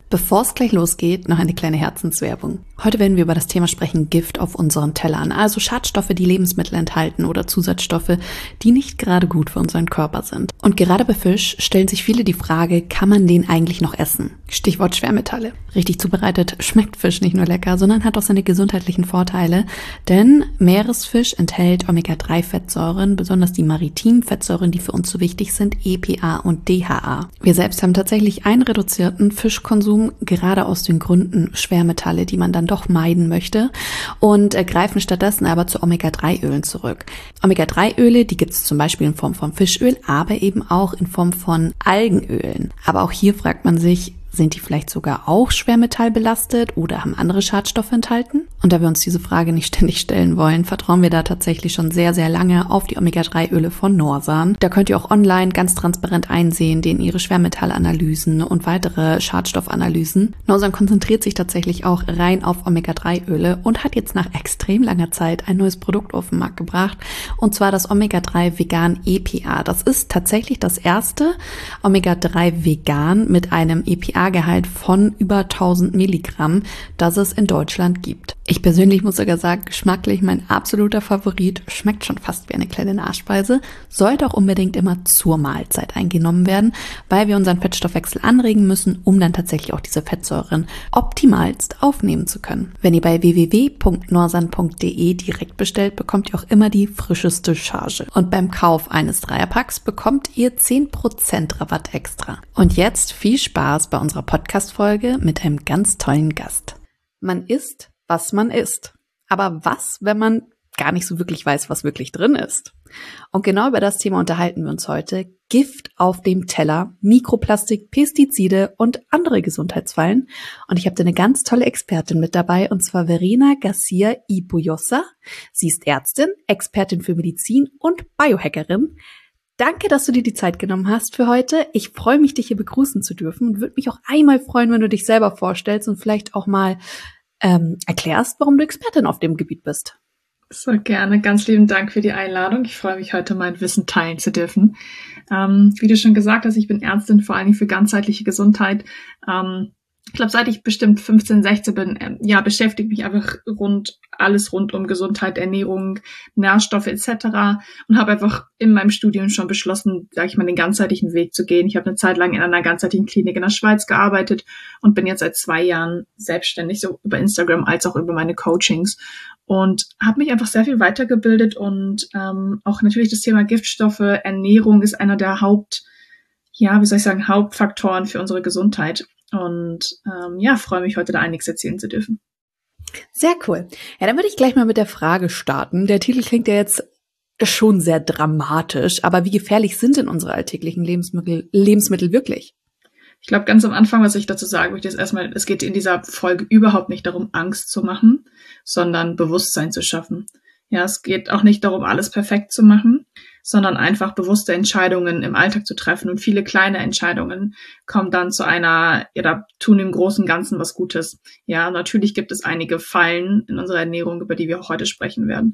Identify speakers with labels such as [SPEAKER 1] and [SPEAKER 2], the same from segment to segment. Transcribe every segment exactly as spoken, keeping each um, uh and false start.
[SPEAKER 1] Bevor es gleich losgeht, noch eine kleine Herzenswerbung. Heute werden wir über das Thema sprechen, Gift auf unseren Tellern, also Schadstoffe, die Lebensmittel enthalten oder Zusatzstoffe, die nicht gerade gut für unseren Körper sind. Und gerade bei Fisch stellen sich viele die Frage, kann man den eigentlich noch essen? Stichwort Schwermetalle. Richtig zubereitet schmeckt Fisch nicht nur lecker, sondern hat auch seine gesundheitlichen Vorteile, denn Meeresfisch enthält Omega drei Fettsäuren, besonders die maritimen Fettsäuren, die für uns so wichtig sind, E P A und D H A. Wir selbst haben tatsächlich einen reduzierten Fischkonsum, gerade aus den Gründen Schwermetalle, die man dann doch meiden möchte, und äh, greifen stattdessen aber zu Omega drei Ölen zurück. Omega drei Öle, die gibt es zum Beispiel in Form von Fischöl, aber eben auch in Form von Algenölen. Aber auch hier fragt man sich, sind die vielleicht sogar auch schwermetallbelastet oder haben andere Schadstoffe enthalten? Und da wir uns diese Frage nicht ständig stellen wollen, vertrauen wir da tatsächlich schon sehr, sehr lange auf die Omega drei Öle von Norsan. Da könnt ihr auch online ganz transparent einsehen, denen ihre Schwermetallanalysen und weitere Schadstoffanalysen. Norsan konzentriert sich tatsächlich auch rein auf Omega drei Öle und hat jetzt nach extrem langer Zeit ein neues Produkt auf den Markt gebracht, und zwar das Omega drei Vegan E P A. Das ist tatsächlich das erste Omega drei Vegan mit einem E P A-Gehalt von über tausend Milligramm, das es in Deutschland gibt. Ich persönlich muss sogar sagen, geschmacklich mein absoluter Favorit, schmeckt schon fast wie eine kleine Nachspeise, sollte auch unbedingt immer zur Mahlzeit eingenommen werden, weil wir unseren Fettstoffwechsel anregen müssen, um dann tatsächlich auch diese Fettsäuren optimalst aufnehmen zu können. Wenn ihr bei w w w punkt norsan punkt d e direkt bestellt, bekommt ihr auch immer die frischeste Charge. Und beim Kauf eines Dreierpacks bekommt ihr zehn Prozent Rabatt extra. Und jetzt viel Spaß bei unserer Podcast-Folge mit einem ganz tollen Gast. Man isst, was man isst. Aber was, wenn man gar nicht so wirklich weiß, was wirklich drin ist? Und genau über das Thema unterhalten wir uns heute. Gift auf dem Teller, Mikroplastik, Pestizide und andere Gesundheitsfallen. Und ich habe da eine ganz tolle Expertin mit dabei, und zwar Verena Garcia y Pujosa. Sie ist Ärztin, Expertin für Medizin und Biohackerin. Danke, dass du dir die Zeit genommen hast für heute. Ich freue mich, dich hier begrüßen zu dürfen, und würde mich auch einmal freuen, wenn du dich selber vorstellst und vielleicht auch mal ähm, erklärst, warum du Expertin auf dem Gebiet bist.
[SPEAKER 2] So gerne. Ganz lieben Dank für die Einladung. Ich freue mich, heute mein Wissen teilen zu dürfen. Ähm, wie du schon gesagt hast, ich bin Ärztin, vor allen Dingen für ganzheitliche Gesundheit. Ähm, ich glaube, seit ich bestimmt fünfzehn, sechzehn bin, äh, ja, beschäftigt mich einfach rund alles rund um Gesundheit, Ernährung, Nährstoffe et cetera und habe einfach in meinem Studium schon beschlossen, sage ich mal, den ganzheitlichen Weg zu gehen. Ich habe eine Zeit lang in einer ganzheitlichen Klinik in der Schweiz gearbeitet und bin jetzt seit zwei Jahren selbstständig, so über Instagram als auch über meine Coachings, und habe mich einfach sehr viel weitergebildet, und ähm, auch natürlich das Thema Giftstoffe, Ernährung ist einer der Haupt, ja, wie soll ich sagen, Hauptfaktoren für unsere Gesundheit. Und ähm, ja, freue mich, heute da einiges erzählen zu dürfen.
[SPEAKER 1] Sehr cool. Ja, dann würde ich gleich mal mit der Frage starten. Der Titel klingt ja jetzt schon sehr dramatisch, aber wie gefährlich sind denn unsere alltäglichen Lebensmittel, Lebensmittel wirklich?
[SPEAKER 2] Ich glaube, ganz am Anfang, was ich dazu sagen möchte, ist erstmal, es geht in dieser Folge überhaupt nicht darum, Angst zu machen, sondern Bewusstsein zu schaffen. Ja, es geht auch nicht darum, alles perfekt zu machen, sondern einfach bewusste Entscheidungen im Alltag zu treffen. Und viele kleine Entscheidungen kommen dann zu einer, oder tun im Großen und Ganzen was Gutes. Ja, natürlich gibt es einige Fallen in unserer Ernährung, über die wir auch heute sprechen werden.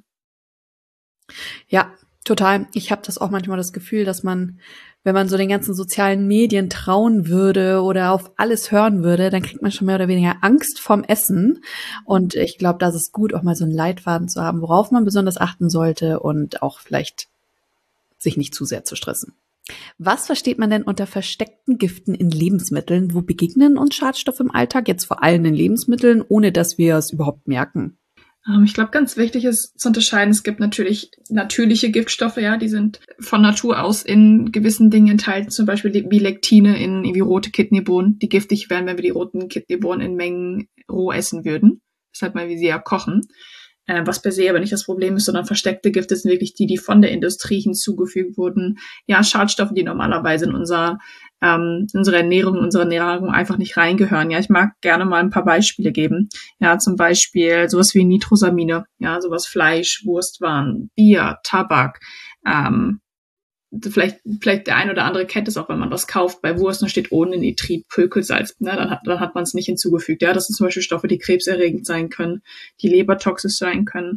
[SPEAKER 1] Ja, total. Ich habe das auch manchmal das Gefühl, dass man, wenn man so den ganzen sozialen Medien trauen würde oder auf alles hören würde, dann kriegt man schon mehr oder weniger Angst vorm Essen. Und ich glaube, das ist gut, auch mal so einen Leitfaden zu haben, worauf man besonders achten sollte und auch vielleicht sich nicht zu sehr zu stressen. Was versteht man denn unter versteckten Giften in Lebensmitteln? Wo begegnen uns Schadstoffe im Alltag? Jetzt vor allem in Lebensmitteln, ohne dass wir es überhaupt merken.
[SPEAKER 2] Ich glaube, ganz wichtig ist zu unterscheiden, es gibt natürlich natürliche Giftstoffe, ja, die sind von Natur aus in gewissen Dingen enthalten, zum Beispiel wie Lektine in wie rote Kidneybohnen, die giftig wären, wenn wir die roten Kidneybohnen in Mengen roh essen würden, weshalb wir sie ja kochen. Äh, was per se aber nicht das Problem ist, sondern versteckte Gifte sind wirklich die, die von der Industrie hinzugefügt wurden. Ja, Schadstoffe, die normalerweise in unser, ähm, in unsere Ernährung, in unsere Ernährung einfach nicht reingehören. Ja, ich mag gerne mal ein paar Beispiele geben. Ja, zum Beispiel sowas wie Nitrosamine, ja, sowas Fleisch, Wurstwaren, Bier, Tabak, ähm, Vielleicht, vielleicht der ein oder andere kennt es auch, wenn man was kauft. Bei Wurst, da steht ohne Nitrit, Pökelsalz. Ne, dann hat, dann hat man es nicht hinzugefügt. Ja, das sind zum Beispiel Stoffe, die krebserregend sein können, die lebertoxisch sein können.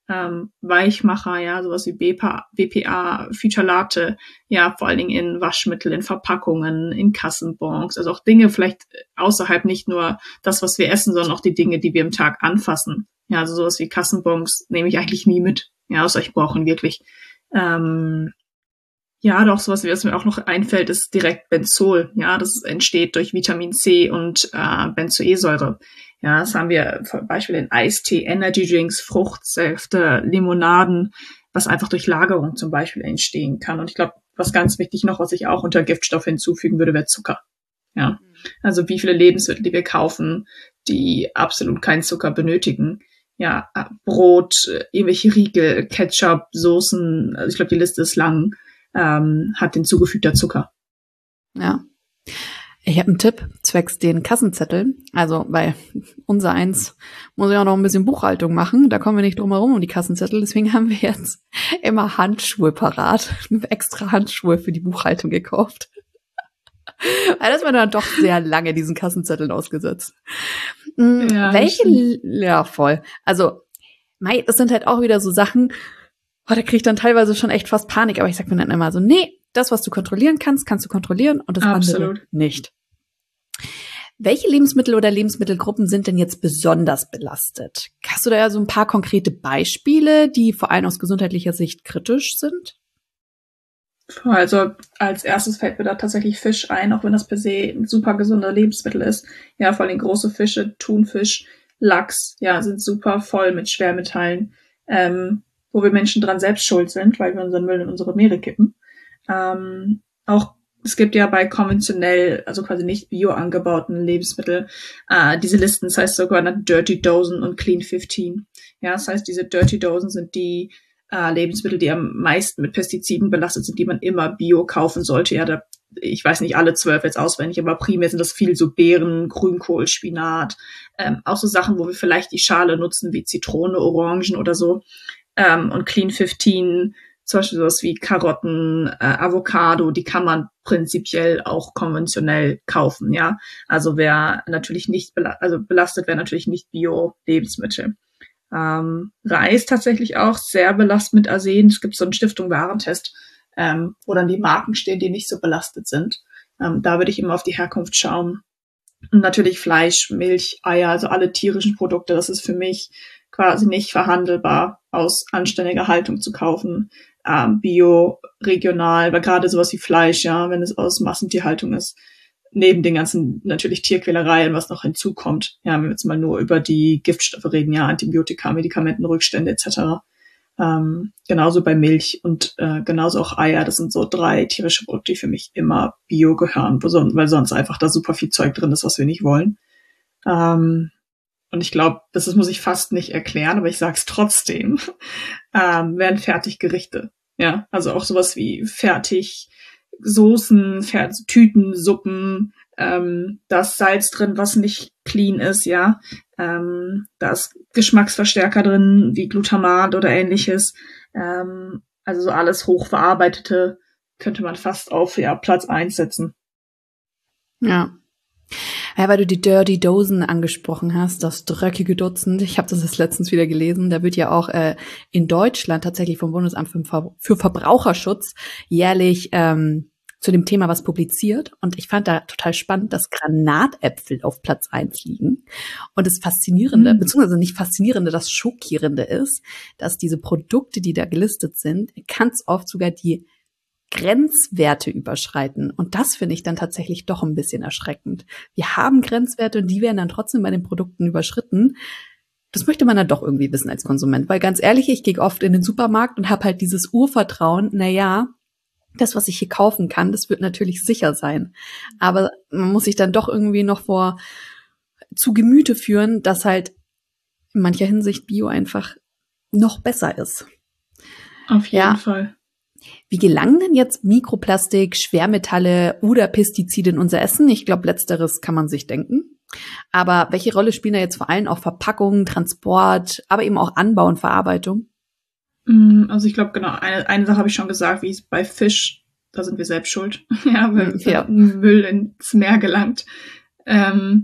[SPEAKER 2] ähm, Weichmacher, ja, sowas wie B P A, B P A, Phytalate, ja, vor allen Dingen in Waschmittel, in Verpackungen, in Kassenbons, also auch Dinge vielleicht außerhalb nicht nur das, was wir essen, sondern auch die Dinge, die wir im Tag anfassen. Ja, also sowas wie Kassenbons nehme ich eigentlich nie mit, ja, außer ich brauche ihn wirklich. Ähm, ja, doch, sowas, wie was mir auch noch einfällt, ist direkt Benzol. Ja, das entsteht durch Vitamin C und äh, Benzoesäure. Ja, das haben wir zum Beispiel in Eistee, Energy Drinks, Fruchtsäfte, Limonaden, was einfach durch Lagerung zum Beispiel entstehen kann. Und ich glaube, was ganz wichtig noch, was ich auch unter Giftstoffe hinzufügen würde, wäre Zucker. Ja, also wie viele Lebensmittel, die wir kaufen, die absolut keinen Zucker benötigen. Ja, Brot, irgendwelche Riegel, Ketchup, Soßen, also ich glaube, die Liste ist lang, ähm, hat hinzugefügter Zucker.
[SPEAKER 1] Ja. Ich habe einen Tipp zwecks den Kassenzetteln. Also, weil unser eins muss ja auch noch ein bisschen Buchhaltung machen. Da kommen wir nicht drum herum um die Kassenzettel. Deswegen haben wir jetzt immer Handschuhe parat. Extra Handschuhe für die Buchhaltung gekauft. Weil das war dann doch sehr lange diesen Kassenzetteln ausgesetzt. Ja, welche, ja, voll. Also, mei, das sind halt auch wieder so Sachen, oh, da kriege ich dann teilweise schon echt fast Panik. Aber ich sag mir dann immer so, nee, das, was du kontrollieren kannst, kannst du kontrollieren und das Absolut. andere nicht. Welche Lebensmittel oder Lebensmittelgruppen sind denn jetzt besonders belastet? Hast du da ja so ein paar konkrete Beispiele, die vor allem aus gesundheitlicher Sicht kritisch sind?
[SPEAKER 2] Also als erstes fällt mir da tatsächlich Fisch ein, auch wenn das per se ein super gesunder Lebensmittel ist. Ja, vor allem große Fische, Thunfisch, Lachs, ja, sind super voll mit Schwermetallen, ähm, wo wir Menschen dran selbst schuld sind, weil wir unseren Müll in unsere Meere kippen. Ähm, auch es gibt ja bei konventionell, also quasi nicht bio angebauten Lebensmitteln, äh, diese Listen, das heißt sogar Dirty Dozen und Clean fünfzehn. Ja, das heißt, diese Dirty Dozen sind die äh, Lebensmittel, die am meisten mit Pestiziden belastet sind, die man immer bio kaufen sollte. Ja, da, ich weiß nicht alle zwölf jetzt auswendig, aber primär sind das viel so Beeren, Grünkohl, Spinat, ähm, auch so Sachen, wo wir vielleicht die Schale nutzen, wie Zitrone, Orangen oder so. Ähm, und Clean fünfzehn, zum Beispiel sowas wie Karotten, äh, Avocado, die kann man prinzipiell auch konventionell kaufen, ja. Also wer natürlich nicht, bela- also belastet wäre natürlich nicht Bio-Lebensmittel. Ähm, Reis tatsächlich auch sehr belastet mit Arsen. Es gibt so einen Stiftung Warentest, ähm, wo dann die Marken stehen, die nicht so belastet sind. Ähm, da würde ich immer auf die Herkunft schauen. Und natürlich Fleisch, Milch, Eier, also alle tierischen Produkte, das ist für mich quasi nicht verhandelbar, aus anständiger Haltung zu kaufen. Ähm, Bio, regional, weil gerade sowas wie Fleisch, ja, wenn es aus Massentierhaltung ist, neben den ganzen natürlich Tierquälereien, was noch hinzukommt, ja, wenn wir jetzt mal nur über die Giftstoffe reden, ja, Antibiotika, Medikamentenrückstände et cetera. Ähm, genauso bei Milch und äh, genauso auch Eier, das sind so drei tierische Produkte, die für mich immer Bio gehören, weil sonst einfach da super viel Zeug drin ist, was wir nicht wollen. Ähm, und ich glaube, das, das muss ich fast nicht erklären, aber ich sag's trotzdem, ähm, werden Fertiggerichte. Ja, also auch sowas wie fertig Soßen, Fert- Tüten, Suppen, ähm, da ist Salz drin, was nicht clean ist, ja. Ähm, da ist Geschmacksverstärker drin, wie Glutamat oder ähnliches. Ähm, also so alles hochverarbeitete könnte man fast auf ja, Platz eins setzen.
[SPEAKER 1] Ja. Ja, weil du die Dirty Dozen angesprochen hast, das dreckige Dutzend. Ich habe das jetzt letztens wieder gelesen. Da wird ja auch äh, in Deutschland tatsächlich vom Bundesamt für, Ver- für Verbraucherschutz jährlich ähm, zu dem Thema was publiziert. Und ich fand da total spannend, dass Granatäpfel auf Platz eins liegen. Und das Faszinierende, mhm. beziehungsweise nicht Faszinierende, das Schockierende ist, dass diese Produkte, die da gelistet sind, ganz oft sogar die Grenzwerte überschreiten. Und das finde ich dann tatsächlich doch ein bisschen erschreckend. Wir haben Grenzwerte und die werden dann trotzdem bei den Produkten überschritten. Das möchte man dann doch irgendwie wissen als Konsument. Weil ganz ehrlich, ich gehe oft in den Supermarkt und habe halt dieses Urvertrauen, na ja, das, was ich hier kaufen kann, das wird natürlich sicher sein. Aber man muss sich dann doch irgendwie noch vor zu Gemüte führen, dass halt in mancher Hinsicht Bio einfach noch besser ist.
[SPEAKER 2] Auf jeden ja. Fall.
[SPEAKER 1] Wie gelangen denn jetzt Mikroplastik, Schwermetalle oder Pestizide in unser Essen? Ich glaube, letzteres kann man sich denken. Aber welche Rolle spielen da jetzt vor allem auch Verpackung, Transport, aber eben auch Anbau und Verarbeitung?
[SPEAKER 2] Also ich glaube, genau, eine, eine Sache habe ich schon gesagt, wie es bei Fisch, da sind wir selbst schuld, ja, weil ja. Müll ins Meer gelangt. Ähm,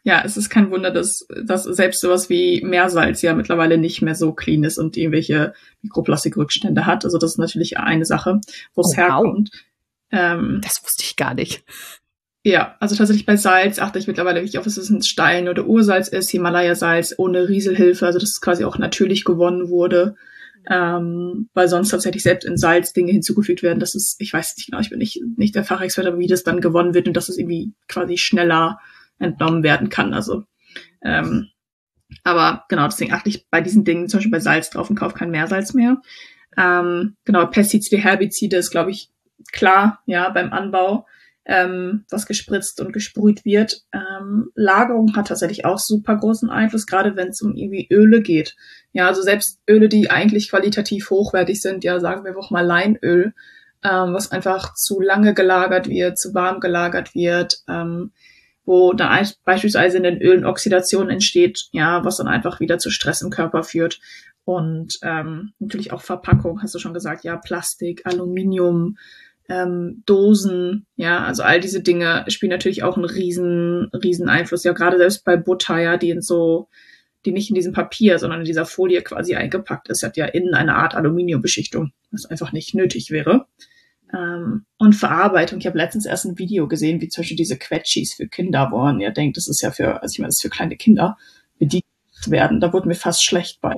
[SPEAKER 2] ja, es ist kein Wunder, dass, dass selbst sowas wie Meersalz ja mittlerweile nicht mehr so clean ist und irgendwelche Mikroplastikrückstände hat. Also das ist natürlich eine Sache, wo es
[SPEAKER 1] Oh, wow.
[SPEAKER 2] herkommt. Ähm,
[SPEAKER 1] Das wusste ich gar nicht.
[SPEAKER 2] Ja, also tatsächlich bei Salz achte ich mittlerweile wirklich auf, dass es ein Stein- oder Ursalz ist, Himalaya-Salz ohne Rieselhilfe, also dass es quasi auch natürlich gewonnen wurde, ähm, weil sonst tatsächlich selbst in Salz Dinge hinzugefügt werden. Das ist, ich weiß nicht genau, ich bin nicht, nicht der Fachexperte, aber wie das dann gewonnen wird und dass es irgendwie quasi schneller entnommen werden kann. Also, ähm, aber genau, deswegen achte ich bei diesen Dingen zum Beispiel bei Salz drauf und kaufe kein Meersalz mehr. Ähm, genau, Pestizide, Herbizide ist, glaube ich, klar, ja, beim Anbau, ähm, was gespritzt und gesprüht wird. Ähm, Lagerung hat tatsächlich auch super großen Einfluss, gerade wenn es um irgendwie Öle geht. Ja, also selbst Öle, die eigentlich qualitativ hochwertig sind, ja, sagen wir auch mal Leinöl, ähm, was einfach zu lange gelagert wird, zu warm gelagert wird, ähm, wo dann beispielsweise in den Ölen Oxidation entsteht, ja, was dann einfach wieder zu Stress im Körper führt. Und ähm, natürlich auch Verpackung, hast du schon gesagt, ja, Plastik, Aluminium, ähm, Dosen, ja, also all diese Dinge spielen natürlich auch einen riesen, riesen Einfluss. Ja, gerade selbst bei Butter, ja, die in so, die nicht in diesem Papier, sondern in dieser Folie quasi eingepackt ist, hat ja innen eine Art Aluminiumbeschichtung, was einfach nicht nötig wäre. Ähm, und Verarbeitung. Ich habe letztens erst ein Video gesehen, wie zum Beispiel diese Quetschis für Kinder, wo man ja denkt, das ist ja für, also ich meine, das ist für kleine Kinder, wie die werden. Da wurde mir fast schlecht bei.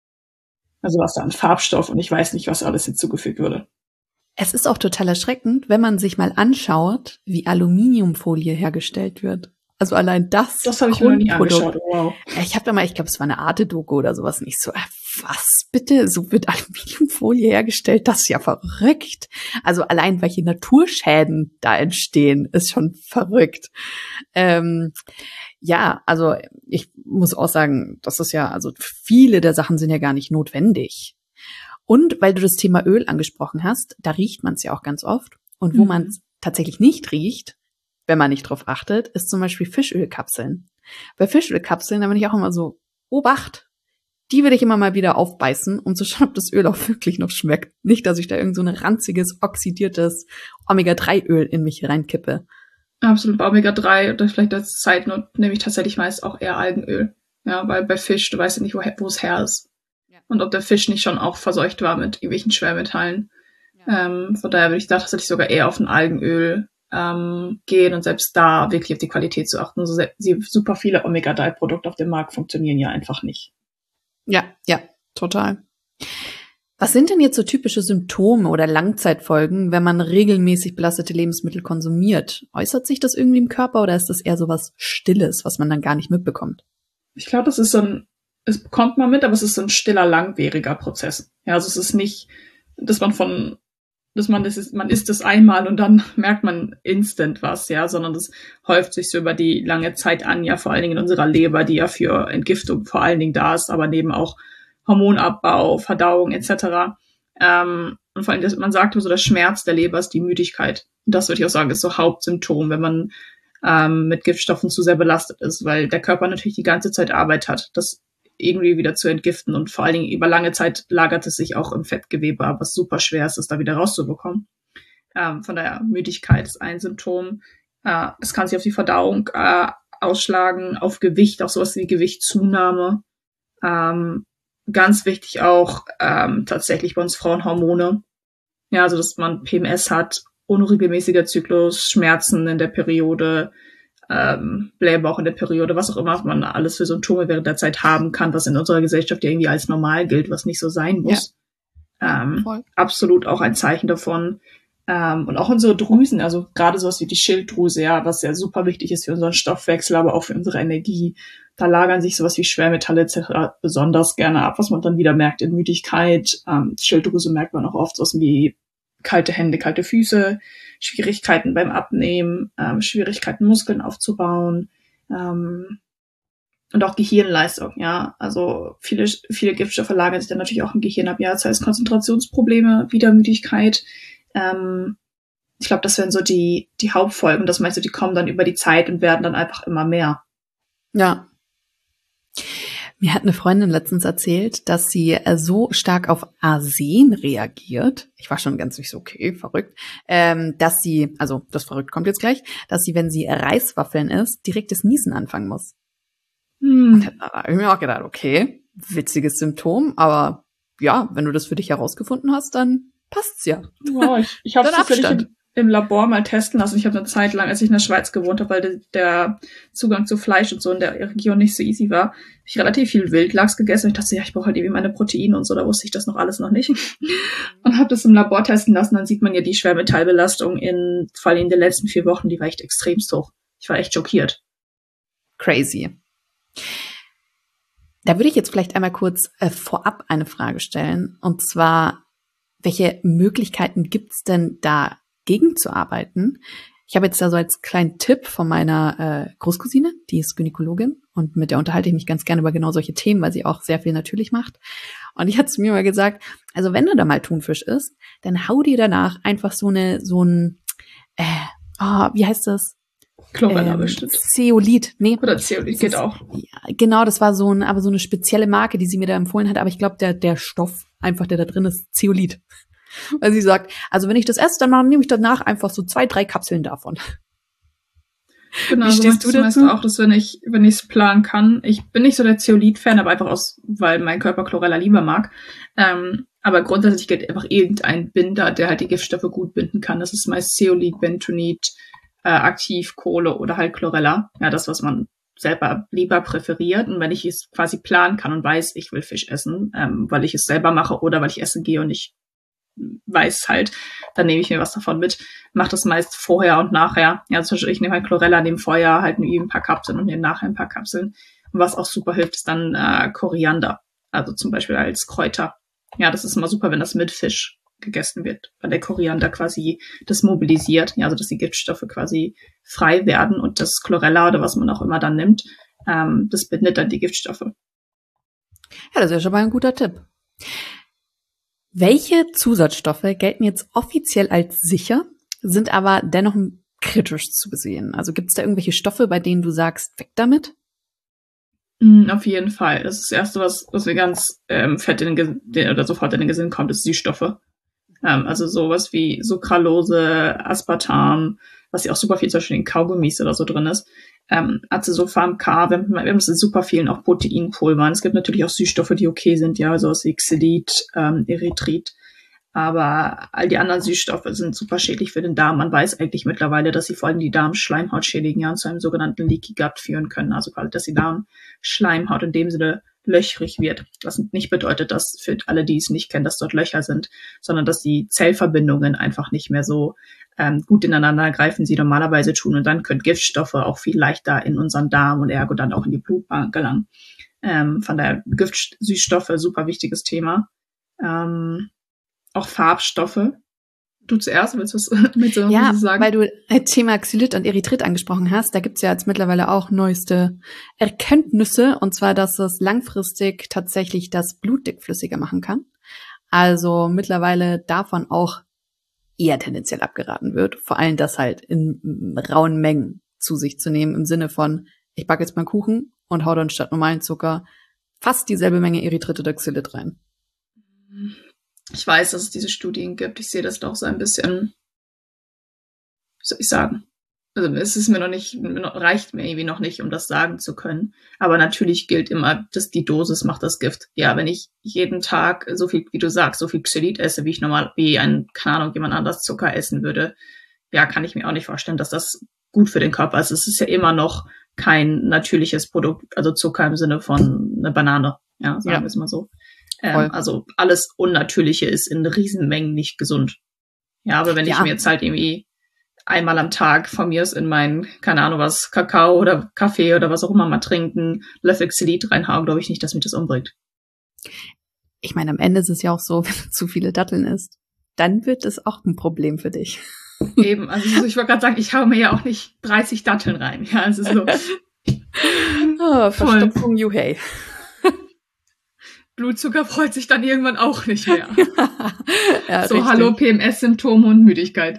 [SPEAKER 2] Also was da an Farbstoff und ich weiß nicht, was alles hinzugefügt wurde.
[SPEAKER 1] Es ist auch total erschreckend, wenn man sich mal anschaut, wie Aluminiumfolie hergestellt wird. Also allein das.
[SPEAKER 2] Das habe ich mir noch nie angeschaut. Wow.
[SPEAKER 1] Ich habe da mal, ich glaube, es war eine Arte-Doku oder sowas, nicht so, was bitte, so wird Aluminiumfolie hergestellt, das ist ja verrückt. Also allein welche Naturschäden da entstehen, ist schon verrückt. Ähm, ja, also ich muss auch sagen, das ist ja, also viele der Sachen sind ja gar nicht notwendig. Und weil du das Thema Öl angesprochen hast, da riecht man es ja auch ganz oft. Und wo mhm. man es tatsächlich nicht riecht, wenn man nicht drauf achtet, ist zum Beispiel Fischölkapseln. Bei Fischölkapseln, da bin ich auch immer so, Obacht, die will ich immer mal wieder aufbeißen, um zu schauen, ob das Öl auch wirklich noch schmeckt. Nicht, dass ich da irgend so ein ranziges, oxidiertes Omega drei Öl in mich reinkippe.
[SPEAKER 2] Absolut, bei Omega drei oder vielleicht als Zeitnot nehme ich tatsächlich meist auch eher Algenöl. Ja, weil bei Fisch, du weißt ja nicht, wo, wo es her ist. Ja. Und ob der Fisch nicht schon auch verseucht war mit irgendwelchen Schwermetallen. Ja. Ähm, von daher würde ich da tatsächlich sogar eher auf ein Algenöl ähm, gehen und selbst da wirklich auf die Qualität zu achten. So sehr, super viele Omega drei Produkte auf dem Markt funktionieren ja einfach nicht.
[SPEAKER 1] Ja, ja, total. Was sind denn jetzt so typische Symptome oder Langzeitfolgen, wenn man regelmäßig belastete Lebensmittel konsumiert? Äußert sich das irgendwie im Körper oder ist das eher so was Stilles, was man dann gar nicht mitbekommt?
[SPEAKER 2] Ich glaube, das ist so ein, es bekommt man mit, aber es ist so ein stiller, langwieriger Prozess. Ja, also es ist nicht, dass man von, dass man das ist, man isst es einmal und dann merkt man instant was, ja, sondern das häuft sich so über die lange Zeit an, ja, vor allen Dingen in unserer Leber, die ja für Entgiftung vor allen Dingen da ist, aber neben auch Hormonabbau, Verdauung et cetera. Ähm, und vor allem, das, man sagt immer so, der Schmerz der Leber ist die Müdigkeit. Und das würde ich auch sagen, ist so Hauptsymptom, wenn man ähm, mit Giftstoffen zu sehr belastet ist, weil der Körper natürlich die ganze Zeit Arbeit hat, das irgendwie wieder zu entgiften. Und vor allen Dingen über lange Zeit lagert es sich auch im Fettgewebe ab, was super schwer ist, das da wieder rauszubekommen. Ähm, von daher, Müdigkeit ist ein Symptom. Äh, es kann sich auf die Verdauung äh, ausschlagen, auf Gewicht, auch sowas wie Gewichtszunahme. Ähm, Ganz wichtig auch ähm, tatsächlich bei uns Frauen Hormone. Ja, also dass man P M S hat, unregelmäßiger Zyklus, Schmerzen in der Periode, ähm, Blähbauch in der Periode, was auch immer man alles für Symptome während der Zeit haben kann, was in unserer Gesellschaft ja irgendwie als normal gilt, was nicht so sein muss. Ja. Ähm, absolut auch ein Zeichen davon. Ähm, und auch unsere Drüsen, also gerade sowas wie die Schilddrüse, ja, was ja super wichtig ist für unseren Stoffwechsel, aber auch für unsere Energie. Da lagern sich sowas wie Schwermetalle et cetera besonders gerne ab, was man dann wieder merkt in Müdigkeit. Ähm, Schilddrüse merkt man auch oft sowas wie kalte Hände, kalte Füße, Schwierigkeiten beim Abnehmen, ähm, Schwierigkeiten, Muskeln aufzubauen, ähm, und auch Gehirnleistung, ja. Also viele, viele Giftstoffe lagern sich dann natürlich auch im Gehirn ab, ja, das heißt Konzentrationsprobleme, Wiedermüdigkeit. Ähm, ich glaube, das wären so die, die Hauptfolgen. Das meinst du, die kommen dann über die Zeit und werden dann einfach immer mehr.
[SPEAKER 1] Ja. Mir hat eine Freundin letztens erzählt, dass sie äh, so stark auf Arsen reagiert. Ich war schon ganz so, okay, verrückt. Ähm, dass sie, also das verrückt kommt jetzt gleich, dass sie, wenn sie Reiswaffeln isst, direkt das Niesen anfangen muss. Hm. Und da habe ich mir auch gedacht, okay, witziges Symptom, aber ja, wenn du das für dich herausgefunden hast, dann passt's ja.
[SPEAKER 2] Wow, ich ich habe es tatsächlich im Labor mal testen lassen. Ich habe eine Zeit lang, als ich in der Schweiz gewohnt habe, weil de, der Zugang zu Fleisch und so in der Region nicht so easy war, habe ich relativ viel Wildlachs gegessen. Und ich dachte, ja, ich brauche halt irgendwie meine Proteine und so, da wusste ich das noch alles noch nicht. Und habe das im Labor testen lassen. Dann sieht man ja die Schwermetallbelastung in, vor allem in den letzten vier Wochen, die war echt extremst hoch. Ich war echt schockiert.
[SPEAKER 1] Crazy. Da würde ich jetzt vielleicht einmal kurz äh, vorab eine Frage stellen. Und zwar, welche Möglichkeiten gibt's denn da gegenzuarbeiten? Ich habe jetzt da so als kleinen Tipp von meiner äh, Großcousine, die ist Gynäkologin und mit der unterhalte ich mich ganz gerne über genau solche Themen, weil sie auch sehr viel natürlich macht. Und die hat zu mir mal gesagt, also wenn du da mal Thunfisch isst, dann hau dir danach einfach so eine, so ein, äh, oh, wie heißt das?
[SPEAKER 2] Chlorella ähm, bestimmt.
[SPEAKER 1] Zeolit, nee.
[SPEAKER 2] Oder Zeolit geht auch.
[SPEAKER 1] Ja, genau, das war so ein, aber so eine spezielle Marke, die sie mir da empfohlen hat, aber ich glaube, der, der Stoff einfach, der da drin ist, Zeolit. Weil sie sagt, also wenn ich das esse, dann nehme ich danach einfach so zwei, drei Kapseln davon.
[SPEAKER 2] Genau, so stehst du dazu? Auch, dass wenn ich wenn ich es planen kann, ich bin nicht so der Zeolit-Fan, aber einfach aus, weil mein Körper Chlorella lieber mag. Ähm, aber grundsätzlich gilt einfach irgendein Binder, der halt die Giftstoffe gut binden kann. Das ist meist Zeolit, Bentonit, äh, Aktivkohle oder halt Chlorella. Ja, das, was man selber lieber präferiert. Und wenn ich es quasi planen kann und weiß, ich will Fisch essen, ähm, weil ich es selber mache oder weil ich essen gehe und ich weiß halt, dann nehme ich mir was davon mit. Mache das meist vorher und nachher. Ja, zum Beispiel ich nehme halt Chlorella, nehme vorher halt ein paar Kapseln und nehme nachher ein paar Kapseln. Und was auch super hilft, ist dann äh, Koriander. Also zum Beispiel als Kräuter. Ja, das ist immer super, wenn das mit Fisch gegessen wird, weil der Koriander quasi das mobilisiert. Ja, also dass die Giftstoffe quasi frei werden und das Chlorella oder was man auch immer dann nimmt, ähm, das bindet dann die Giftstoffe.
[SPEAKER 1] Ja, das ist ja schon mal ein guter Tipp. Welche Zusatzstoffe gelten jetzt offiziell als sicher, sind aber dennoch kritisch zu besehen? Also gibt es da irgendwelche Stoffe, bei denen du sagst, weg damit?
[SPEAKER 2] Mm, auf jeden Fall. Das ist das Erste, was, was mir ganz ähm, fett in den Ge- oder sofort in den Sinn kommt, ist Süßstoffe. Ähm, also sowas wie Sucralose, Aspartam, was ja auch super viel zum Beispiel in Kaugummis oder so drin ist. Ähm, Acesulfam K, wir haben, wir haben es in super vielen auch Proteinpulvern. Es gibt natürlich auch Süßstoffe, die okay sind, ja, sowas wie Xylit, ähm, Erythrit. Aber all die anderen Süßstoffe sind super schädlich für den Darm. Man weiß eigentlich mittlerweile, dass sie vor allem die Darmschleimhaut schädigen, ja, und zu einem sogenannten Leaky Gut führen können. Also quasi, dass die Darmschleimhaut in dem Sinne löchrig wird. Was nicht bedeutet, dass für alle, die es nicht kennen, dass dort Löcher sind, sondern dass die Zellverbindungen einfach nicht mehr so ähm, gut ineinander greifen, sie normalerweise tun. Und dann können Giftstoffe auch viel leichter in unseren Darm und ergo dann auch in die Blutbahn gelangen. Ähm, von daher Gift, Süßstoffe, super wichtiges Thema. Ähm, auch Farbstoffe. Du zuerst, willst du was mit so
[SPEAKER 1] ja,
[SPEAKER 2] sagen?
[SPEAKER 1] Weil du Thema Xylit und Erythrit angesprochen hast, da gibt's ja jetzt mittlerweile auch neueste Erkenntnisse, und zwar, dass es langfristig tatsächlich das Blut dickflüssiger machen kann. Also mittlerweile davon auch eher tendenziell abgeraten wird, vor allem das halt in rauen Mengen zu sich zu nehmen, im Sinne von, ich backe jetzt mal einen Kuchen und hau dann statt normalen Zucker fast dieselbe Menge Erythrit oder Xylit rein.
[SPEAKER 2] Ich weiß, dass es diese Studien gibt. Ich sehe das doch so ein bisschen, wie soll ich sagen? Also es ist mir noch nicht, reicht mir irgendwie noch nicht, um das sagen zu können. Aber natürlich gilt immer, dass die Dosis macht das Gift. Ja, wenn ich jeden Tag so viel, wie du sagst, so viel Xylit esse, wie ich normal, wie ein, keine Ahnung, jemand anders Zucker essen würde, ja, kann ich mir auch nicht vorstellen, dass das gut für den Körper ist. Es ist ja immer noch kein natürliches Produkt, also Zucker im Sinne von einer Banane. Ja, sagen ja. wir es mal so. Ähm, also alles Unnatürliche ist in Riesenmengen nicht gesund. Ja, aber wenn ja. ich mir jetzt halt irgendwie einmal am Tag von mir aus in meinen, keine Ahnung was, Kakao oder Kaffee oder was auch immer mal trinken, Löffel Xylit reinhauen, glaube ich nicht, dass mich das umbringt.
[SPEAKER 1] Ich meine, am Ende ist es ja auch so, wenn du zu viele Datteln isst, dann wird es auch ein Problem für dich.
[SPEAKER 2] Eben, also ich wollte gerade sagen, ich hau mir ja auch nicht dreißig Datteln rein. Ja, es ist so.
[SPEAKER 1] Oh, Verstopfung, you hey.
[SPEAKER 2] Blutzucker freut sich dann irgendwann auch nicht mehr.
[SPEAKER 1] Ja,
[SPEAKER 2] so,
[SPEAKER 1] richtig.
[SPEAKER 2] hallo, P M S-Symptome und Müdigkeit.